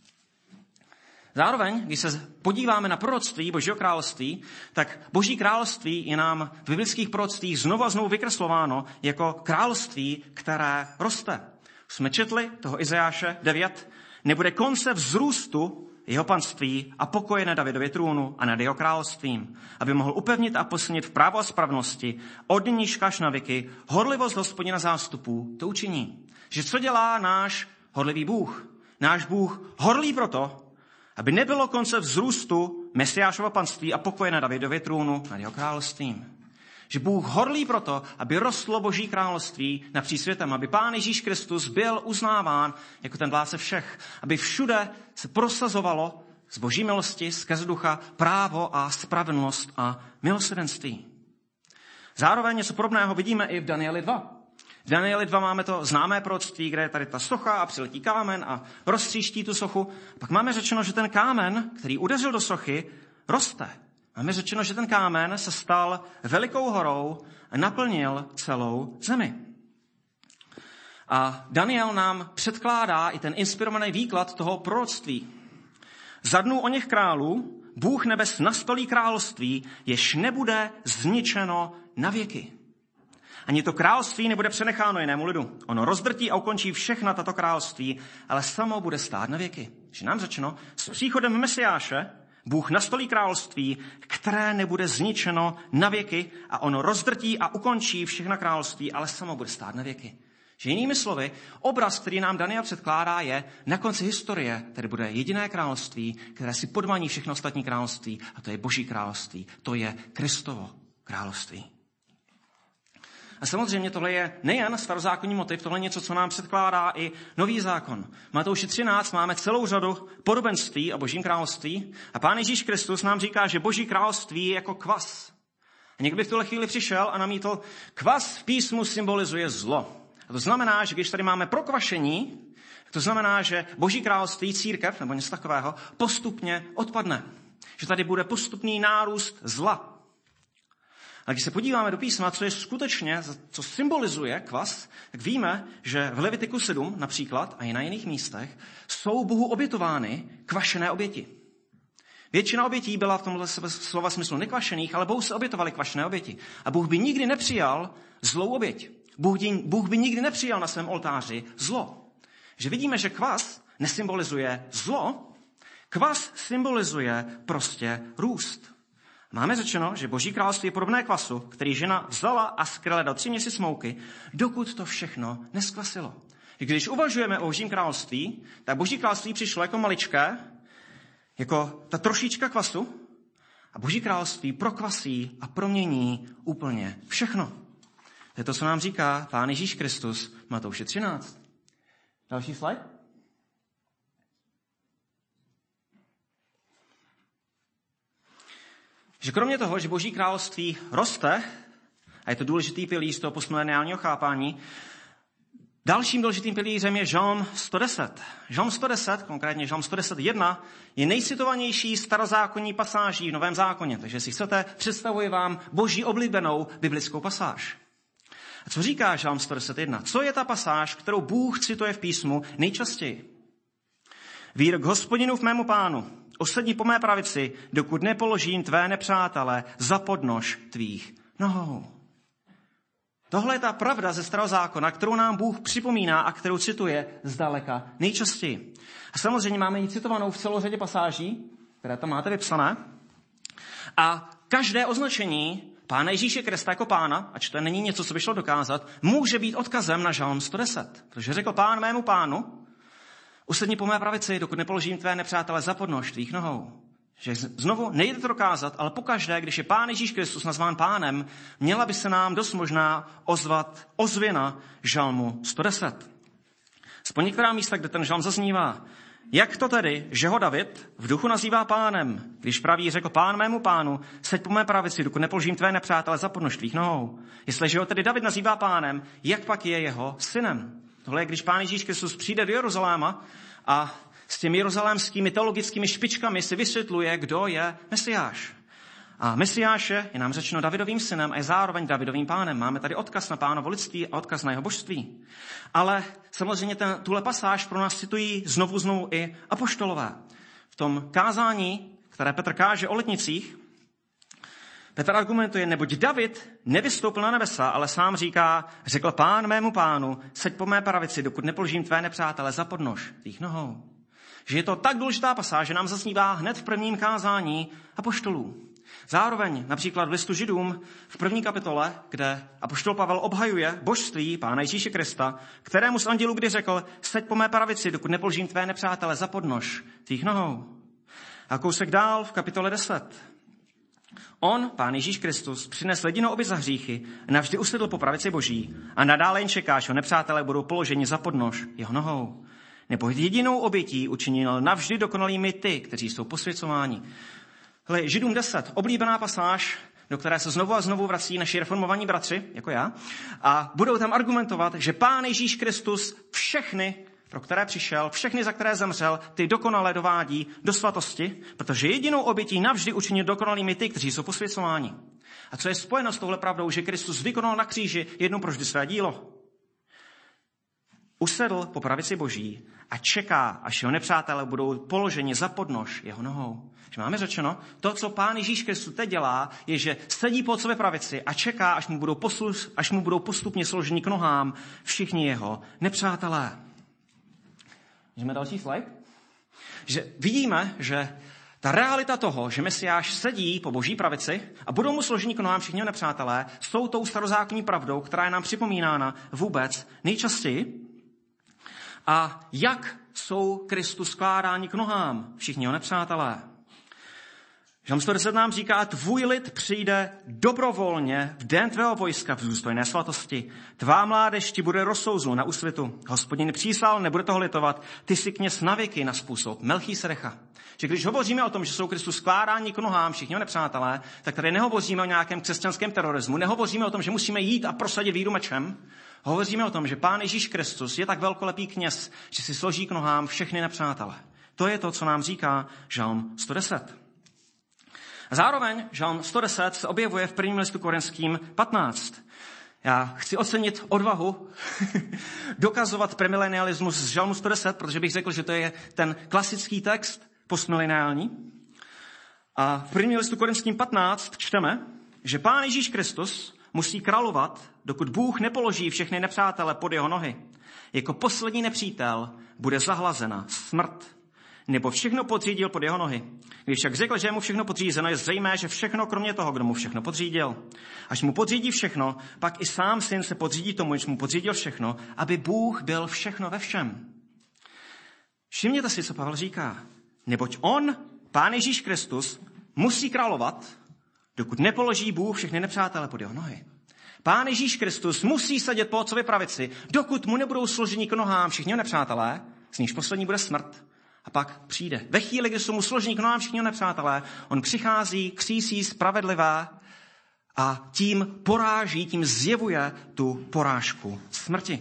Zároveň, když se podíváme na proroctví Božího království, tak Boží království je nám v biblických proroctvích znovu a znovu vykreslováno jako království, které roste. Jsme četli toho Izajáše devět, nebude konce vzrůstu jeho panství a pokoje na Davidově trůnu a nad jeho královstvím, aby mohl upevnit a posilnit v právo a spravedlnosti od nynějška až na věky, horlivost Hospodina zástupů to učiní. Že co dělá náš horlivý Bůh? Náš Bůh horlí proto, aby nebylo konce vzrůstu Mesiášova panství a pokoje na Davidově trůnu nad jeho královstvím. Že Bůh horlí proto, aby rostlo Boží království napříč světem, aby Pán Ježíš Kristus byl uznáván jako ten vládce všech, aby všude se prosazovalo z Boží milosti, skrze ducha, právo a spravedlnost a milosrdenství. Zároveň něco podobného vidíme i v Danieli dva. V Danieli dva máme to známé proroctví, kde je tady ta socha a přiletí kámen a roztříští tu sochu. Pak máme řečeno, že ten kámen, který udeřil do sochy, roste. Máme řečeno, že ten kámen se stal velikou horou a naplnil celou zemi. A Daniel nám předkládá i ten inspirovaný výklad toho proroctví. Za dnů o něch králů Bůh nebes nastolí království, jež nebude zničeno na věky. Ani to království nebude přenecháno jinému lidu. Ono rozdrtí a ukončí všechna tato království, ale samo bude stát na věky. Že nám řečeno, s příchodem Mesiáše Bůh nastolí království, které nebude zničeno na věky a ono rozdrtí a ukončí všechna království, ale samo bude stát na věky. Že jinými slovy, obraz, který nám Daniel předkládá, je na konci historie, tady bude jediné království, které si podmaní všechno ostatní království, a to je Boží království, to je Kristovo království. A samozřejmě tohle je nejen starozákonní motiv, tohle je něco, co nám předkládá i Nový zákon. V Matouši třináct máme celou řadu podobenství o Božím království a Pán Ježíš Kristus nám říká, že Boží království je jako kvas. A někdo by v tuhle chvíli přišel a namítl, kvas v písmu symbolizuje zlo. A to znamená, že když tady máme prokvašení, to znamená, že Boží království, církev nebo něco takového postupně odpadne. Že tady bude postupný nárůst zla. A když se podíváme do písma, co je skutečně, co symbolizuje kvas, tak víme, že v Levitiku sedm například a i na jiných místech jsou Bohu obětovány kvašené oběti. Většina obětí byla v tomhle slova smyslu nekvašených, ale Bohu se obětovaly kvašené oběti. A Bůh by nikdy nepřijal zlou oběť. Bůh, Bůh by nikdy nepřijal na svém oltáři zlo. Že vidíme, že kvas nesymbolizuje zlo, kvas symbolizuje prostě růst. Máme řečeno, že Boží království je podobné kvasu, který žena vzala a skryla do tři měsíce mouky, dokud to všechno neskvasilo. Když uvažujeme o Božím království, tak Boží království přišlo jako maličké, jako ta trošička kvasu, a Boží království prokvasí a promění úplně všechno. To je to, co nám říká Pán Ježíš Kristus v Matouši třináct. Další slide. Že kromě toho, že Boží království roste, a je to důležitý pilíř toho postmileniálního chápání, dalším důležitým pilířem je Žalm sto deset. Žalm sto deset, konkrétně Žalm sto deset jedna, je nejcitovanější starozákonní pasáží v Novém zákoně. Takže jestli chcete, představuji vám Boží oblíbenou biblickou pasáž. A co říká Žalm sto deset jedna? Co je ta pasáž, kterou Bůh cituje v písmu nejčastěji? Výrok Hospodinu v mému pánu, usedni po mé pravici, dokud nepoložím tvé nepřátele za podnož tvých nohou. Tohle je ta pravda ze starého zákona, kterou nám Bůh připomíná a kterou cituje zdaleka nejčastěji. A samozřejmě máme ji citovanou v celé řadě pasáží, které tam máte vypsané. A každé označení Pána Ježíše Krista jako pána, ač to není něco, co by šlo dokázat, může být odkazem na Žalm sto deset. Protože řekl Pán mému pánu, usedni po mé pravici, dokud nepoložím tvé nepřátele za podnož tvých nohou. Že znovu nejde to dokázat, ale pokaždé, když je Pán Ježíš Kristus nazván pánem, měla by se nám dost možná ozvat ozvěna Žalmu sto deset. Aspoň některá místa, kde ten žalm zaznívá. Jak to tedy, že ho David v duchu nazývá pánem, když praví řekl Pán mému pánu, seď po mé pravici, dokud nepoložím tvé nepřátele za podnož tvých nohou. Jestliže ho tedy David nazývá pánem, jak pak je jeho synem? Tohle je, když Pán Ježíš Kristus přijde do Jeruzaléma a s těmi jeruzalémskými teologickými špičkami si vysvětluje, kdo je Mesiáš. A Mesiáš je, je nám řečeno, Davidovým synem a je zároveň Davidovým pánem. Máme tady odkaz na Pánovo lidství a odkaz na jeho božství. Ale samozřejmě ten, tuhle pasáž pro nás citují znovu znovu i apoštolové. V tom kázání, které Petr káže o letnicích, Petr argumentuje, neboť David nevystoupil na nebesa, ale sám říká, řekl Pán mému pánu, seď po mé pravici, dokud nepoložím tvé nepřátele za podnož tvých nohou. Že je to tak důležitá pasáž, že nám zaznívá hned v prvním kázání apoštolů. Zároveň například v listu Židům v první kapitole, kde apoštol Pavel obhajuje božství Pána Ježíše Krista, kterému z andělů kdy řekl, seď po mé pravici, dokud nepoložím tvé nepřátele za podnož tvých nohou. A kousek dál v kapitole deset. On, Pán Ježíš Kristus, přinesl jedinou oběť za hříchy, navždy usedl po pravici Boží a nadále jen čeká, že nepřátelé budou položeni za podnož jeho nohou. Nebo jedinou obětí učinil navždy dokonalými ty, kteří jsou posvěcováni. Hle, Židům deset, oblíbená pasáž, do které se znovu a znovu vrací naši reformovaní bratři, jako já, a budou tam argumentovat, že Pán Ježíš Kristus všechny, pro které přišel, všechny, za které zemřel, ty dokonale dovádí do svatosti, protože jedinou obětí navždy učinil dokonalými ty, kteří jsou posvěcováni. A co je spojeno s touhle pravdou, že Kristus vykonal na kříži jednou provždy své dílo? Usedl po pravici Boží a čeká, až jeho nepřátelé budou položeni za podnož jeho nohou. Že máme řečeno, to, co Pán Ježíš Kristus teď dělá, je, že sedí po otcově pravici a čeká, až mu budou, poslus, až mu budou postupně složeni k nohám všichni jeho nepřátelé. Můžeme další slide? Že vidíme, že ta realita toho, že Mesiáš sedí po Boží pravici a budou mu složeni k nohám všichni jeho nepřátelé, jsou tou starozákonní pravdou, která je nám připomínána vůbec nejčastěji. A jak jsou Kristu skládáni k nohám všichni jeho nepřátelé? Žalm sto deset nám říká, tvůj lid přijde dobrovolně v den tvého vojska v důstojné svatosti. Tvá mládež ti bude rozsouzlu na úsvitu. Hospodin přísal, nebude toho litovat. Ty jsi kněz na věky na způsob Melchísedecha. Že když hovoříme o tom, že jsou Kristu skládáni k nohám všichni jeho nepřátelé, tak tady nehovoříme o nějakém křesťanském terorismu, nehovoříme o tom, že musíme jít a prosadit víru mečem. Hovoříme o tom, že Pán Ježíš Kristus je tak velkolepý kněz, že si složí k nohám všechny nepřátele. To je to, co nám říká Žalm sto deset. A zároveň Žalm sto deset se objevuje v prvním listu Korinským patnáct. Já chci ocenit odvahu dokazovat premilenialismus z Žalmu sto deset, protože bych řekl, že to je ten klasický text postmileniální. A v prvním listu Korinským patnáct čteme, že Pán Ježíš Kristus musí královat, dokud Bůh nepoloží všechny nepřátele pod jeho nohy. Jako poslední nepřítel bude zahlazena smrt, nebo všechno podřídil pod jeho nohy. Když však řekl, že je mu všechno podřízeno, je zřejmé, že všechno kromě toho, kdo mu všechno podřídil. Až mu podřídí všechno, pak i sám syn se podřídí tomu, když mu podřídil všechno, aby Bůh byl všechno ve všem. Všimněte si, co Pavel říká. Neboť on, Pán Ježíš Kristus, musí královat, dokud nepoloží Bůh všechny nepřátele pod jeho nohy. Pán Ježíš Kristus musí sedět po otcově pravici, dokud mu nebudou složeni k nohám všichni nepřátelé, z níž poslední bude smrt, a pak přijde. Ve chvíli, kdy jsou mu složeni k nohám všichni nepřátelé, on přichází, křísí spravedlivé a tím poráží, tím zjevuje tu porážku smrti.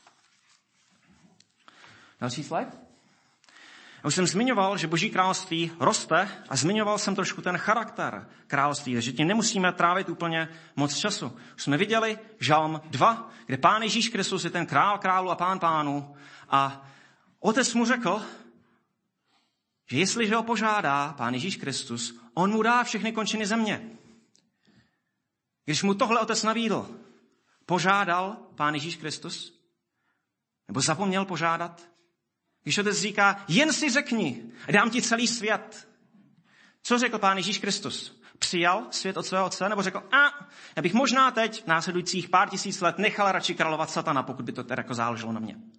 Další slide. Já už jsem zmiňoval, že Boží království roste a zmiňoval jsem trošku ten charakter království, takže tím nemusíme trávit úplně moc času. Už jsme viděli Žalm dva, kde Pán Ježíš Kristus je ten král králu a pán pánů a otec mu řekl, že jestliže ho požádá Pán Ježíš Kristus, on mu dá všechny končiny země. Když mu tohle otec nabídl, požádal Pán Ježíš Kristus? Nebo zapomněl požádat? Když otec říká, jen si řekni, dám ti celý svět. Co řekl Pán Ježíš Kristus? Přijal svět od svého otce? Nebo řekl, a já bych možná teď v následujících pár tisíc let nechal radši královat satana, pokud by to teda jako záleželo na mě.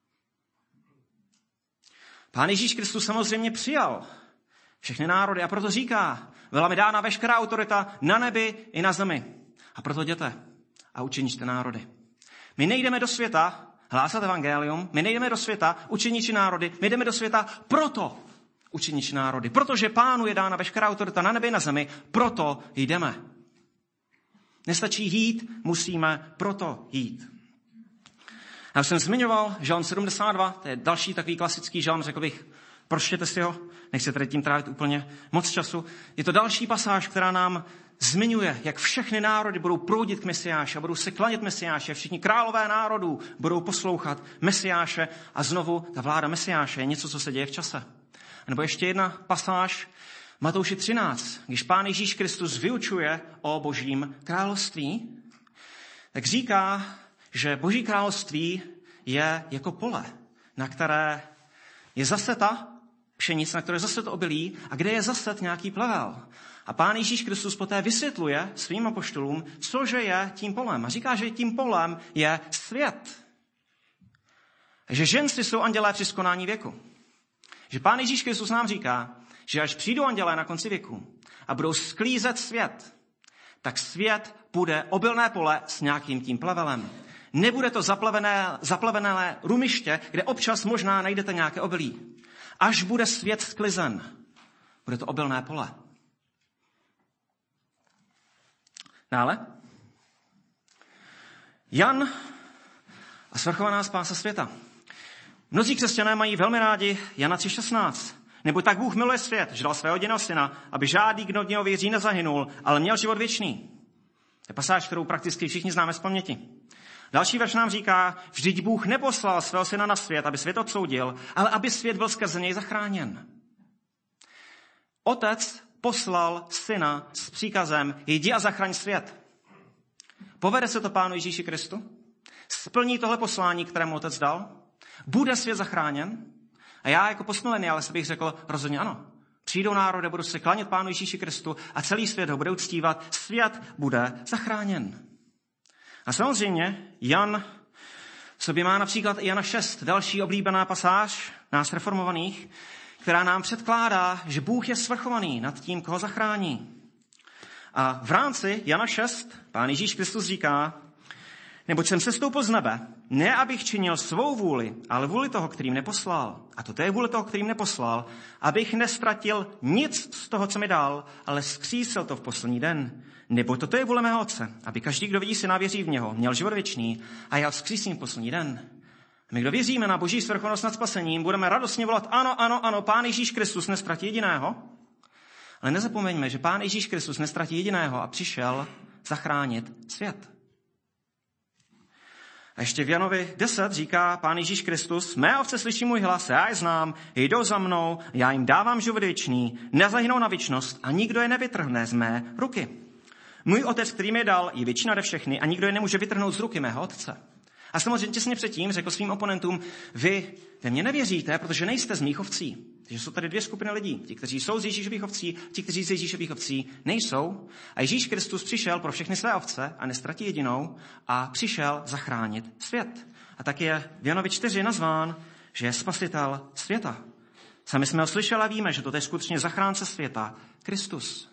Pán Ježíš Kristus samozřejmě přijal všechny národy a proto říká, byla mi dána veškerá autorita na nebi i na zemi. A proto jděte a učinište národy. My nejdeme do světa hlásat evangelium, my nejdeme do světa učiniči národy, my jdeme do světa proto učiniči národy. Protože Pánu je dána veškerá autorita na nebi i na zemi, proto jdeme. Nestačí jít, musíme proto jít. Já už jsem zmiňoval Žalm sedmdesát dva, to je další takový klasický žalm, řekl bych, pročtěte si ho, nechci tady tím trávit úplně moc času. Je to další pasáž, která nám zmiňuje, jak všechny národy budou proudit k Mesiáši a budou se klanět Mesiáše, všichni králové národů budou poslouchat Mesiáše a znovu ta vláda Mesiáše je něco, co se děje v čase. A nebo ještě jedna pasáž, Matouši třináct, když Pán Ježíš Kristus vyučuje o Božím království, tak říká, že Boží království je jako pole, na které je zaseta pšenice, na které je zaset obilí a kde je zaset nějaký plevel. A Pán Ježíš Kristus poté vysvětluje svým apoštolům, cože je tím polem. A říká, že tím polem je svět. Že ženci jsou andělé při skonání věku. Že Pán Ježíš Kristus nám říká, že až přijdou andělé na konci věku a budou sklízet svět, tak svět bude obilné pole s nějakým tím plevelem. Nebude to zaplavené, zaplavené rumiště, kde občas možná najdete nějaké obilí. Až bude svět sklizen, bude to obilné pole. Dále. Jan a svrchovaná spása světa. Mnozí křesťané mají velmi rádi Jana tři šestnáct. Nebo tak Bůh miluje svět, že dal svého jediného syna, aby žádný, kdo v něho věří, nezahynul, ale měl život věčný. To je pasáž, kterou prakticky všichni známe z paměti. Další verš nám říká, vždyť Bůh neposlal svého syna na svět, aby svět odsoudil, ale aby svět byl skrze něj zachráněn. Otec poslal syna s příkazem, jdi a zachraň svět. Povede se to Pánu Ježíši Kristu? Splní tohle poslání, kterému otec dal? Bude svět zachráněn? A já jako postmilenialista bych řekl rozhodně ano. Přijdou národy, budou se klanět Pánu Ježíši Kristu a celý svět ho bude uctívat. Svět bude zachráněn. A samozřejmě Jan v sobě má například i Jana šest, další oblíbená pasáž nás reformovaných, která nám předkládá, že Bůh je svrchovaný nad tím, koho zachrání. A v rámci Jana šest Pán Ježíš Kristus říká, neboť jsem sestoupil z nebe, ne abych činil svou vůli, ale vůli toho, kterým neposlal. A to je vůle toho, kterým neposlal, abych nestratil nic z toho, co mi dal, ale vzkřísil to v poslední den. Nebo toto je vůle mého Otce, aby každý, kdo vidí syna, věří v něho, měl život věčný a já vzkřísím v poslední den. My, kdo věříme na Boží svrchovanost nad spasením, budeme radostně volat ano, ano, ano, Pán Ježíš Kristus nestratí jediného. Ale nezapomeňme, že Pán Ježíš Kristus nestratí jediného a přišel zachránit svět. A ještě v Janovi deset říká Pán Ježíš Kristus, mé ovce slyší můj hlas, já je znám, jdou za mnou, já jim dávám život věčný, nezahynou na věčnost a nikdo je nevytrhne z mé ruky. Můj otec, který mi je dal, je větší nade všechny a nikdo je nemůže vytrhnout z ruky mého otce. A samozřejmě těsně předtím řekl svým oponentům, vy ve mě nevěříte, protože nejste z mých ovcí. Takže jsou tady dvě skupiny lidí. Ti, kteří jsou z Ježíšových ovcí, ti, kteří z Ježíšových ovcí nejsou. A Ježíš Kristus přišel pro všechny své ovce a nestratí jedinou a přišel zachránit svět. A tak je v Janovi čtyři nazván, že je spasitel světa. Sami jsme ho slyšeli a víme, že to je skutečně zachránce světa, Kristus.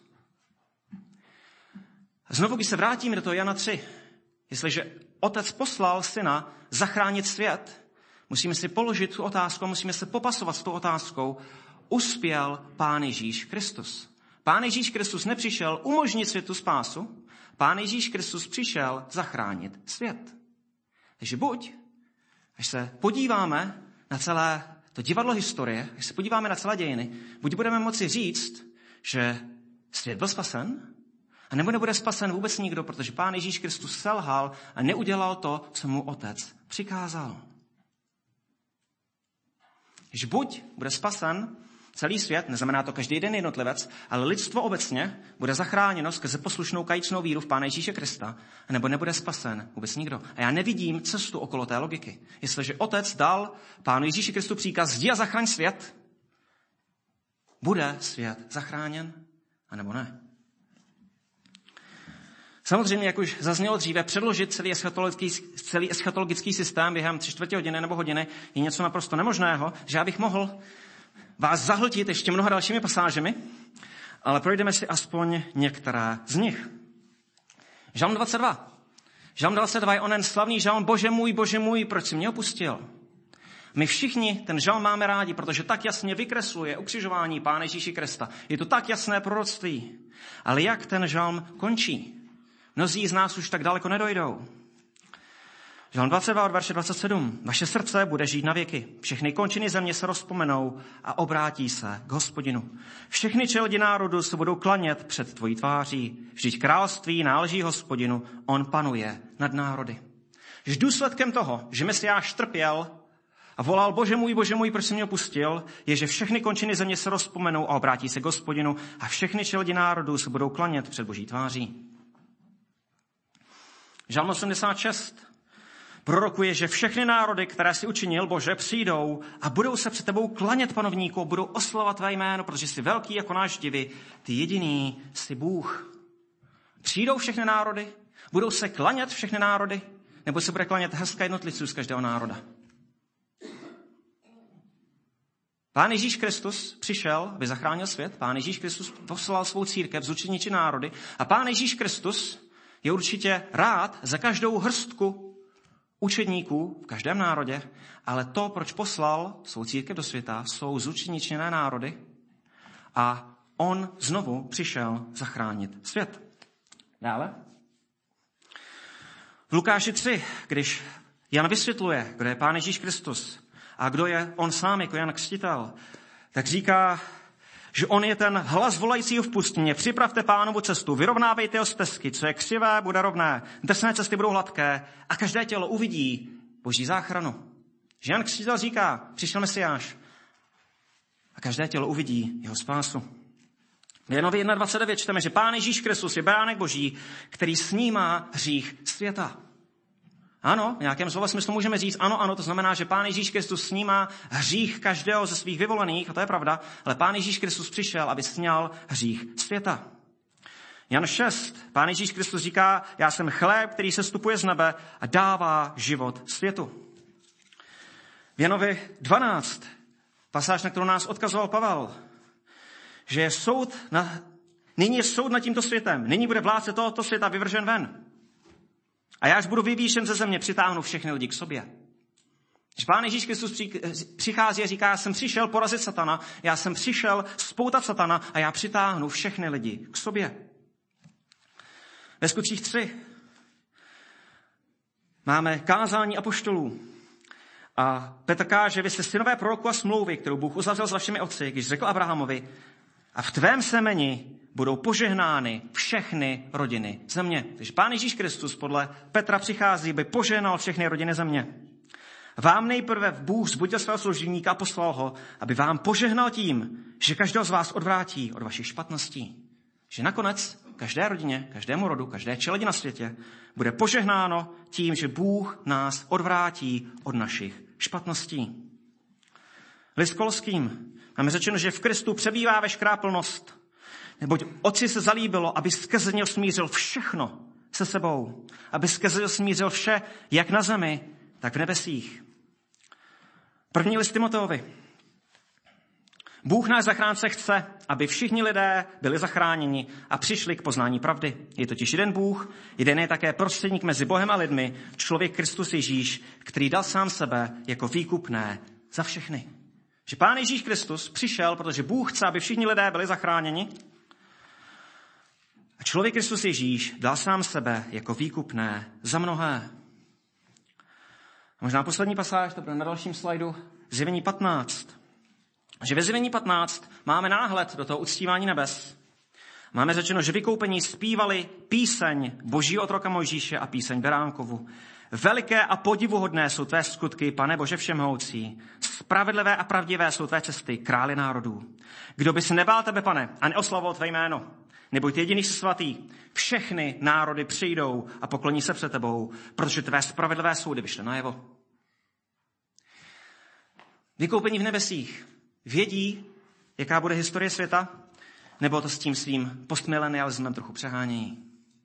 Znovu, když se vrátíme do toho Jana tři, jestliže Otec poslal syna zachránit svět, musíme si položit tu otázku, musíme se popasovat s tou otázkou, uspěl Pán Ježíš Kristus. Pán Ježíš Kristus nepřišel umožnit světu spásu, Pán Ježíš Kristus přišel zachránit svět. Takže buď, až se podíváme na celé to divadlo historie, až se podíváme na celé dějiny, buď budeme moci říct, že svět byl spasen, a nebo nebude spasen vůbec nikdo, protože Pán Ježíš Kristus selhal a neudělal to, co mu Otec přikázal. Že buď bude spasen celý svět, neznamená to každý den jednotlivec, ale lidstvo obecně bude zachráněno skrze poslušnou kajícnou víru v Pána Ježíše Krista, nebo nebude spasen vůbec nikdo. A já nevidím cestu okolo té logiky. Jestliže Otec dal Pánu Ježíši Kristu příkaz, jdi a zachraň svět, bude svět zachráněn, anebo ne? Samozřejmě, jak už zaznělo dříve, předložit celý eschatologický, celý eschatologický systém během tři čtvrtě hodiny nebo hodiny je něco naprosto nemožného, že já bych mohl vás zahltit ještě mnoha dalšími pasážemi, ale projdeme si aspoň některé z nich. Žalm dvacet dva. Žalm dvacet dva je onen slavný žalm, Bože můj, Bože můj, proč jsi mě opustil? My všichni ten žalm máme rádi, protože tak jasně vykresluje ukřižování Pána Ježíše Krista. Je to tak jasné proroctví. Ale jak ten žalm končí? Mnozí z nás už tak daleko nedojdou. Žalm dvacet dva od verše dvacet sedm. Vaše srdce bude žít na věky. Všechny končiny země se rozpomenou a obrátí se k Hospodinu. Všechny čeledi národu se budou klanět před tvojí tváří. Vždyť království náleží Hospodinu, on panuje nad národy. Že důsledkem toho, že Mesiáš trpěl a volal, Bože můj, Bože můj, proč jsi mě opustil, je, že všechny končiny země se rozpomenou a obrátí se k Hospodinu a všechny čeledi národu se budou klanět před Boží tváří. Žalm osmdesát šest prorokuje, že všechny národy, které si učinil, Bože, přijdou a budou se před tebou klanět, panovníku, budou oslavovat tvé jméno, protože jsi velký jako náš divy, ty jediný jsi Bůh. Přijdou všechny národy, budou se klanět všechny národy, nebo se bude klanět hrstka jednotlivců z každého národa. Pán Ježíš Kristus přišel, aby zachránil svět, Pán Ježíš Kristus poslal svou církev zúčastnit národy a Pán Ježíš Kristus je určitě rád za každou hrstku učedníků v každém národě, ale to, proč poslal svou církev do světa, jsou zúčastněné národy a on znovu přišel zachránit svět. Dále. V Lukáši tři, když Jan vysvětluje, kdo je Pán Ježíš Kristus a kdo je on sám jako Jan Křtitel, tak říká, že on je ten hlas volajícího v pustině. Připravte Pánovu cestu, vyrovnávejte jeho stezky, co je křivé, bude rovné, drsné cesty budou hladké a každé tělo uvidí Boží záchranu. Že Jan Křtitel říká, přišel Mesiáš a každé tělo uvidí jeho spásu. V Janovi jedna dvacet devět čteme, že Pán Ježíš Kristus je beránek Boží, který snímá hřích světa. Ano, v nějakém slova smyslu můžeme říct, ano, ano, to znamená, že Pán Ježíš Kristus snímá hřích každého ze svých vyvolených, a to je pravda, ale Pán Ježíš Kristus přišel, aby sňal hřích světa. Jan šest, Pán Ježíš Kristus říká, já jsem chléb, který se stupuje z nebe a dává život světu. V Janovi dvanáct, pasáž, na kterou nás odkazoval Pavel, že je soud na, nyní je soud nad tímto světem, nyní bude vládce tohoto světa vyvržen ven. A já, až budu vyvýšen ze země, přitáhnu všechny lidi k sobě. Když Pán Ježíš Kristus přichází a říká, já jsem přišel porazit satana, já jsem přišel spoutat satana a já přitáhnu všechny lidi k sobě. Ve Skutcích tři máme kázání apoštolů. A Petr káže, vy jste synové proroku a smlouvy, kterou Bůh uzavřel s vašimi otci, když řekl Abrahamovi, a v tvém semeni budou požehnány všechny rodiny země. Takže Pán Ježíš Kristus podle Petra přichází, by požehnal všechny rodiny země. Vám nejprve Bůh vzbudil svého služebníka a poslal ho, aby vám požehnal tím, že každého z vás odvrátí od vašich špatností. Že nakonec každé rodině, každému rodu, každé čeledi na světě bude požehnáno tím, že Bůh nás odvrátí od našich špatností. List Kolským máme řečeno, že v Kristu přebývá veškerá plnost, neboť Otci se zalíbilo, aby skrze něj smířil všechno se sebou, aby skrze něj smířil vše, jak na zemi, tak v nebesích. První list Timoteovi. Bůh náš zachránce chce, aby všichni lidé byli zachráněni a přišli k poznání pravdy. Je totiž jeden Bůh, jeden je také prostředník mezi Bohem a lidmi, člověk Kristus Ježíš, který dal sám sebe jako výkupné za všechny. Že Pán Ježíš Kristus přišel, protože Bůh chce, aby všichni lidé byli zachráněni. A člověk Kristus Ježíš dal sám sebe jako výkupné za mnohé. A možná poslední pasáž, to bude na dalším slajdu, Zjevení patnáct. Že ve Zjevení patnáct máme náhled do toho uctívání nebes. Máme řečeno, že vykoupení zpívali píseň Božího otroka Mojžíše a píseň Beránkovu. Veliké a podivuhodné jsou tvé skutky, Pane Bože všemohoucí. Spravedlivé a pravdivé jsou tvé cesty, králi národů. Kdo by se nebál tebe, Pane, a neoslavoval tvé jméno? Neboť ty jediný jsi svatý. Všechny národy přijdou a pokloní se před tebou, protože tvé spravedlivé soudy vyšly najevo. Vykoupení v nebesích. Vědí, jaká bude historie světa? Nebo to s tím svým postmilenialismem trochu přehánějí?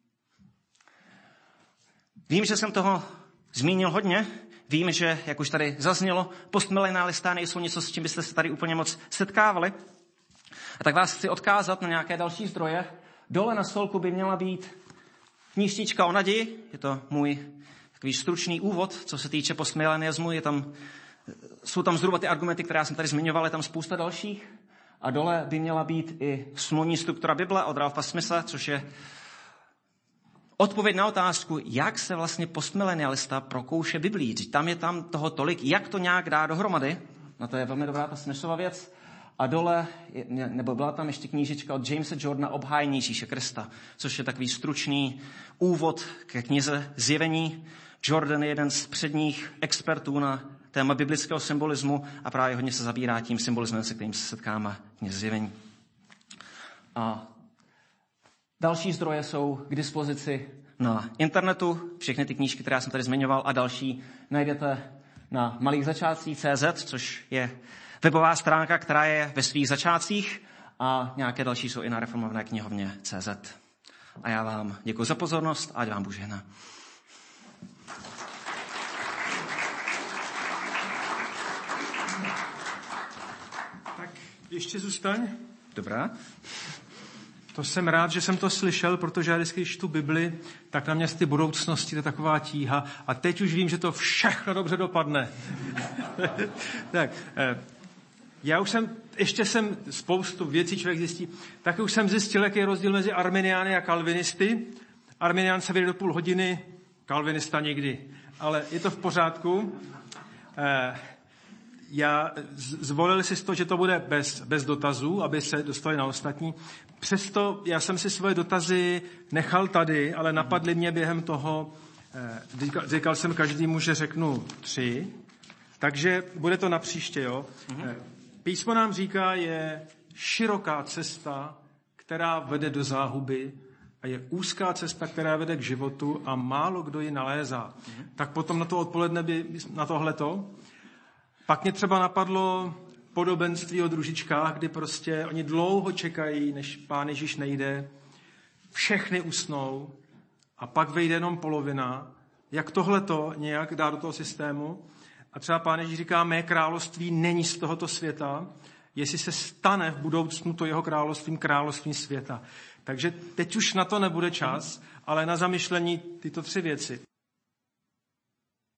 Vím, že jsem toho zmínil hodně. Vím, že, jak už tady zaznělo, postmilenialisté nejsou něco, s čím byste se tady úplně moc setkávali. A tak vás chci odkázat na nějaké další zdroje. Dole na stolku by měla být knížtička o naději. Je to můj takový stručný úvod, co se týče postmilenialismu. Je tam, jsou tam zhruba ty argumenty, které já jsem tady zmiňoval, je tam spousta dalších. A dole by měla být i smluvní struktura Bible od Ralpha Smitha, což je odpověď na otázku, jak se vlastně postmilenialista prokouše Biblii. Tam je tam toho tolik, jak to nějak dá dohromady. No to je velmi dobrá ta Smithova věc. A dole, nebo byla tam ještě knížička od Jamesa Jordana Obhájení Ježíše Krista, což je takový stručný úvod ke knize Zjevení. Jordan je jeden z předních expertů na téma biblického symbolismu a právě hodně se zabírá tím symbolismem, se kterým se setkáme v knize Zjevení. A další zdroje jsou k dispozici na internetu. Všechny ty knížky, které jsem tady zmiňoval, a další najdete na malých začátcích tečka cé zet, což je webová stránka, která je ve svých začátcích, a nějaké další jsou i na reformované knihovně tečka cé zet. A já vám děkuji za pozornost a ať vám Bůh žehná. Tak ještě zůstaň. Dobrá. To jsem rád, že jsem to slyšel, protože já vždycky, když tu Bibli, tak na mě z ty budoucnosti to je taková tíha. A teď už vím, že to všechno dobře dopadne. Tak, já už jsem, ještě jsem spoustu věcí člověk zjistí, tak už jsem zjistil, jaký je rozdíl mezi arminiány a kalvinisty. Arminián se vyjde do půl hodiny, kalvinista nikdy, ale je to v pořádku. Eh, já zvolil si to, že to bude bez, bez dotazů, aby se dostali na ostatní. Přesto já jsem si svoje dotazy nechal tady, ale napadly mě během toho, eh, říkal, říkal jsem každému, že řeknu tři, takže bude to na příště, jo. Mm-hmm. Písmo nám říká, je široká cesta, která vede do záhuby a je úzká cesta, která vede k životu a málo kdo ji nalézá. Mm-hmm. Tak potom na to odpoledne by, na tohleto. Pak mě třeba napadlo podobenství o družičkách, kdy prostě oni dlouho čekají, než Pán Ježíš nejde. Všechny usnou a pak vejde jenom polovina. Jak tohleto nějak dá do toho systému? A třeba Pán Ježíš říká, mé království není z tohoto světa, jestli se stane v budoucnu to jeho královstvím královstvím světa. Takže teď už na to nebude čas, ale na zamyšlení tyto tři věci.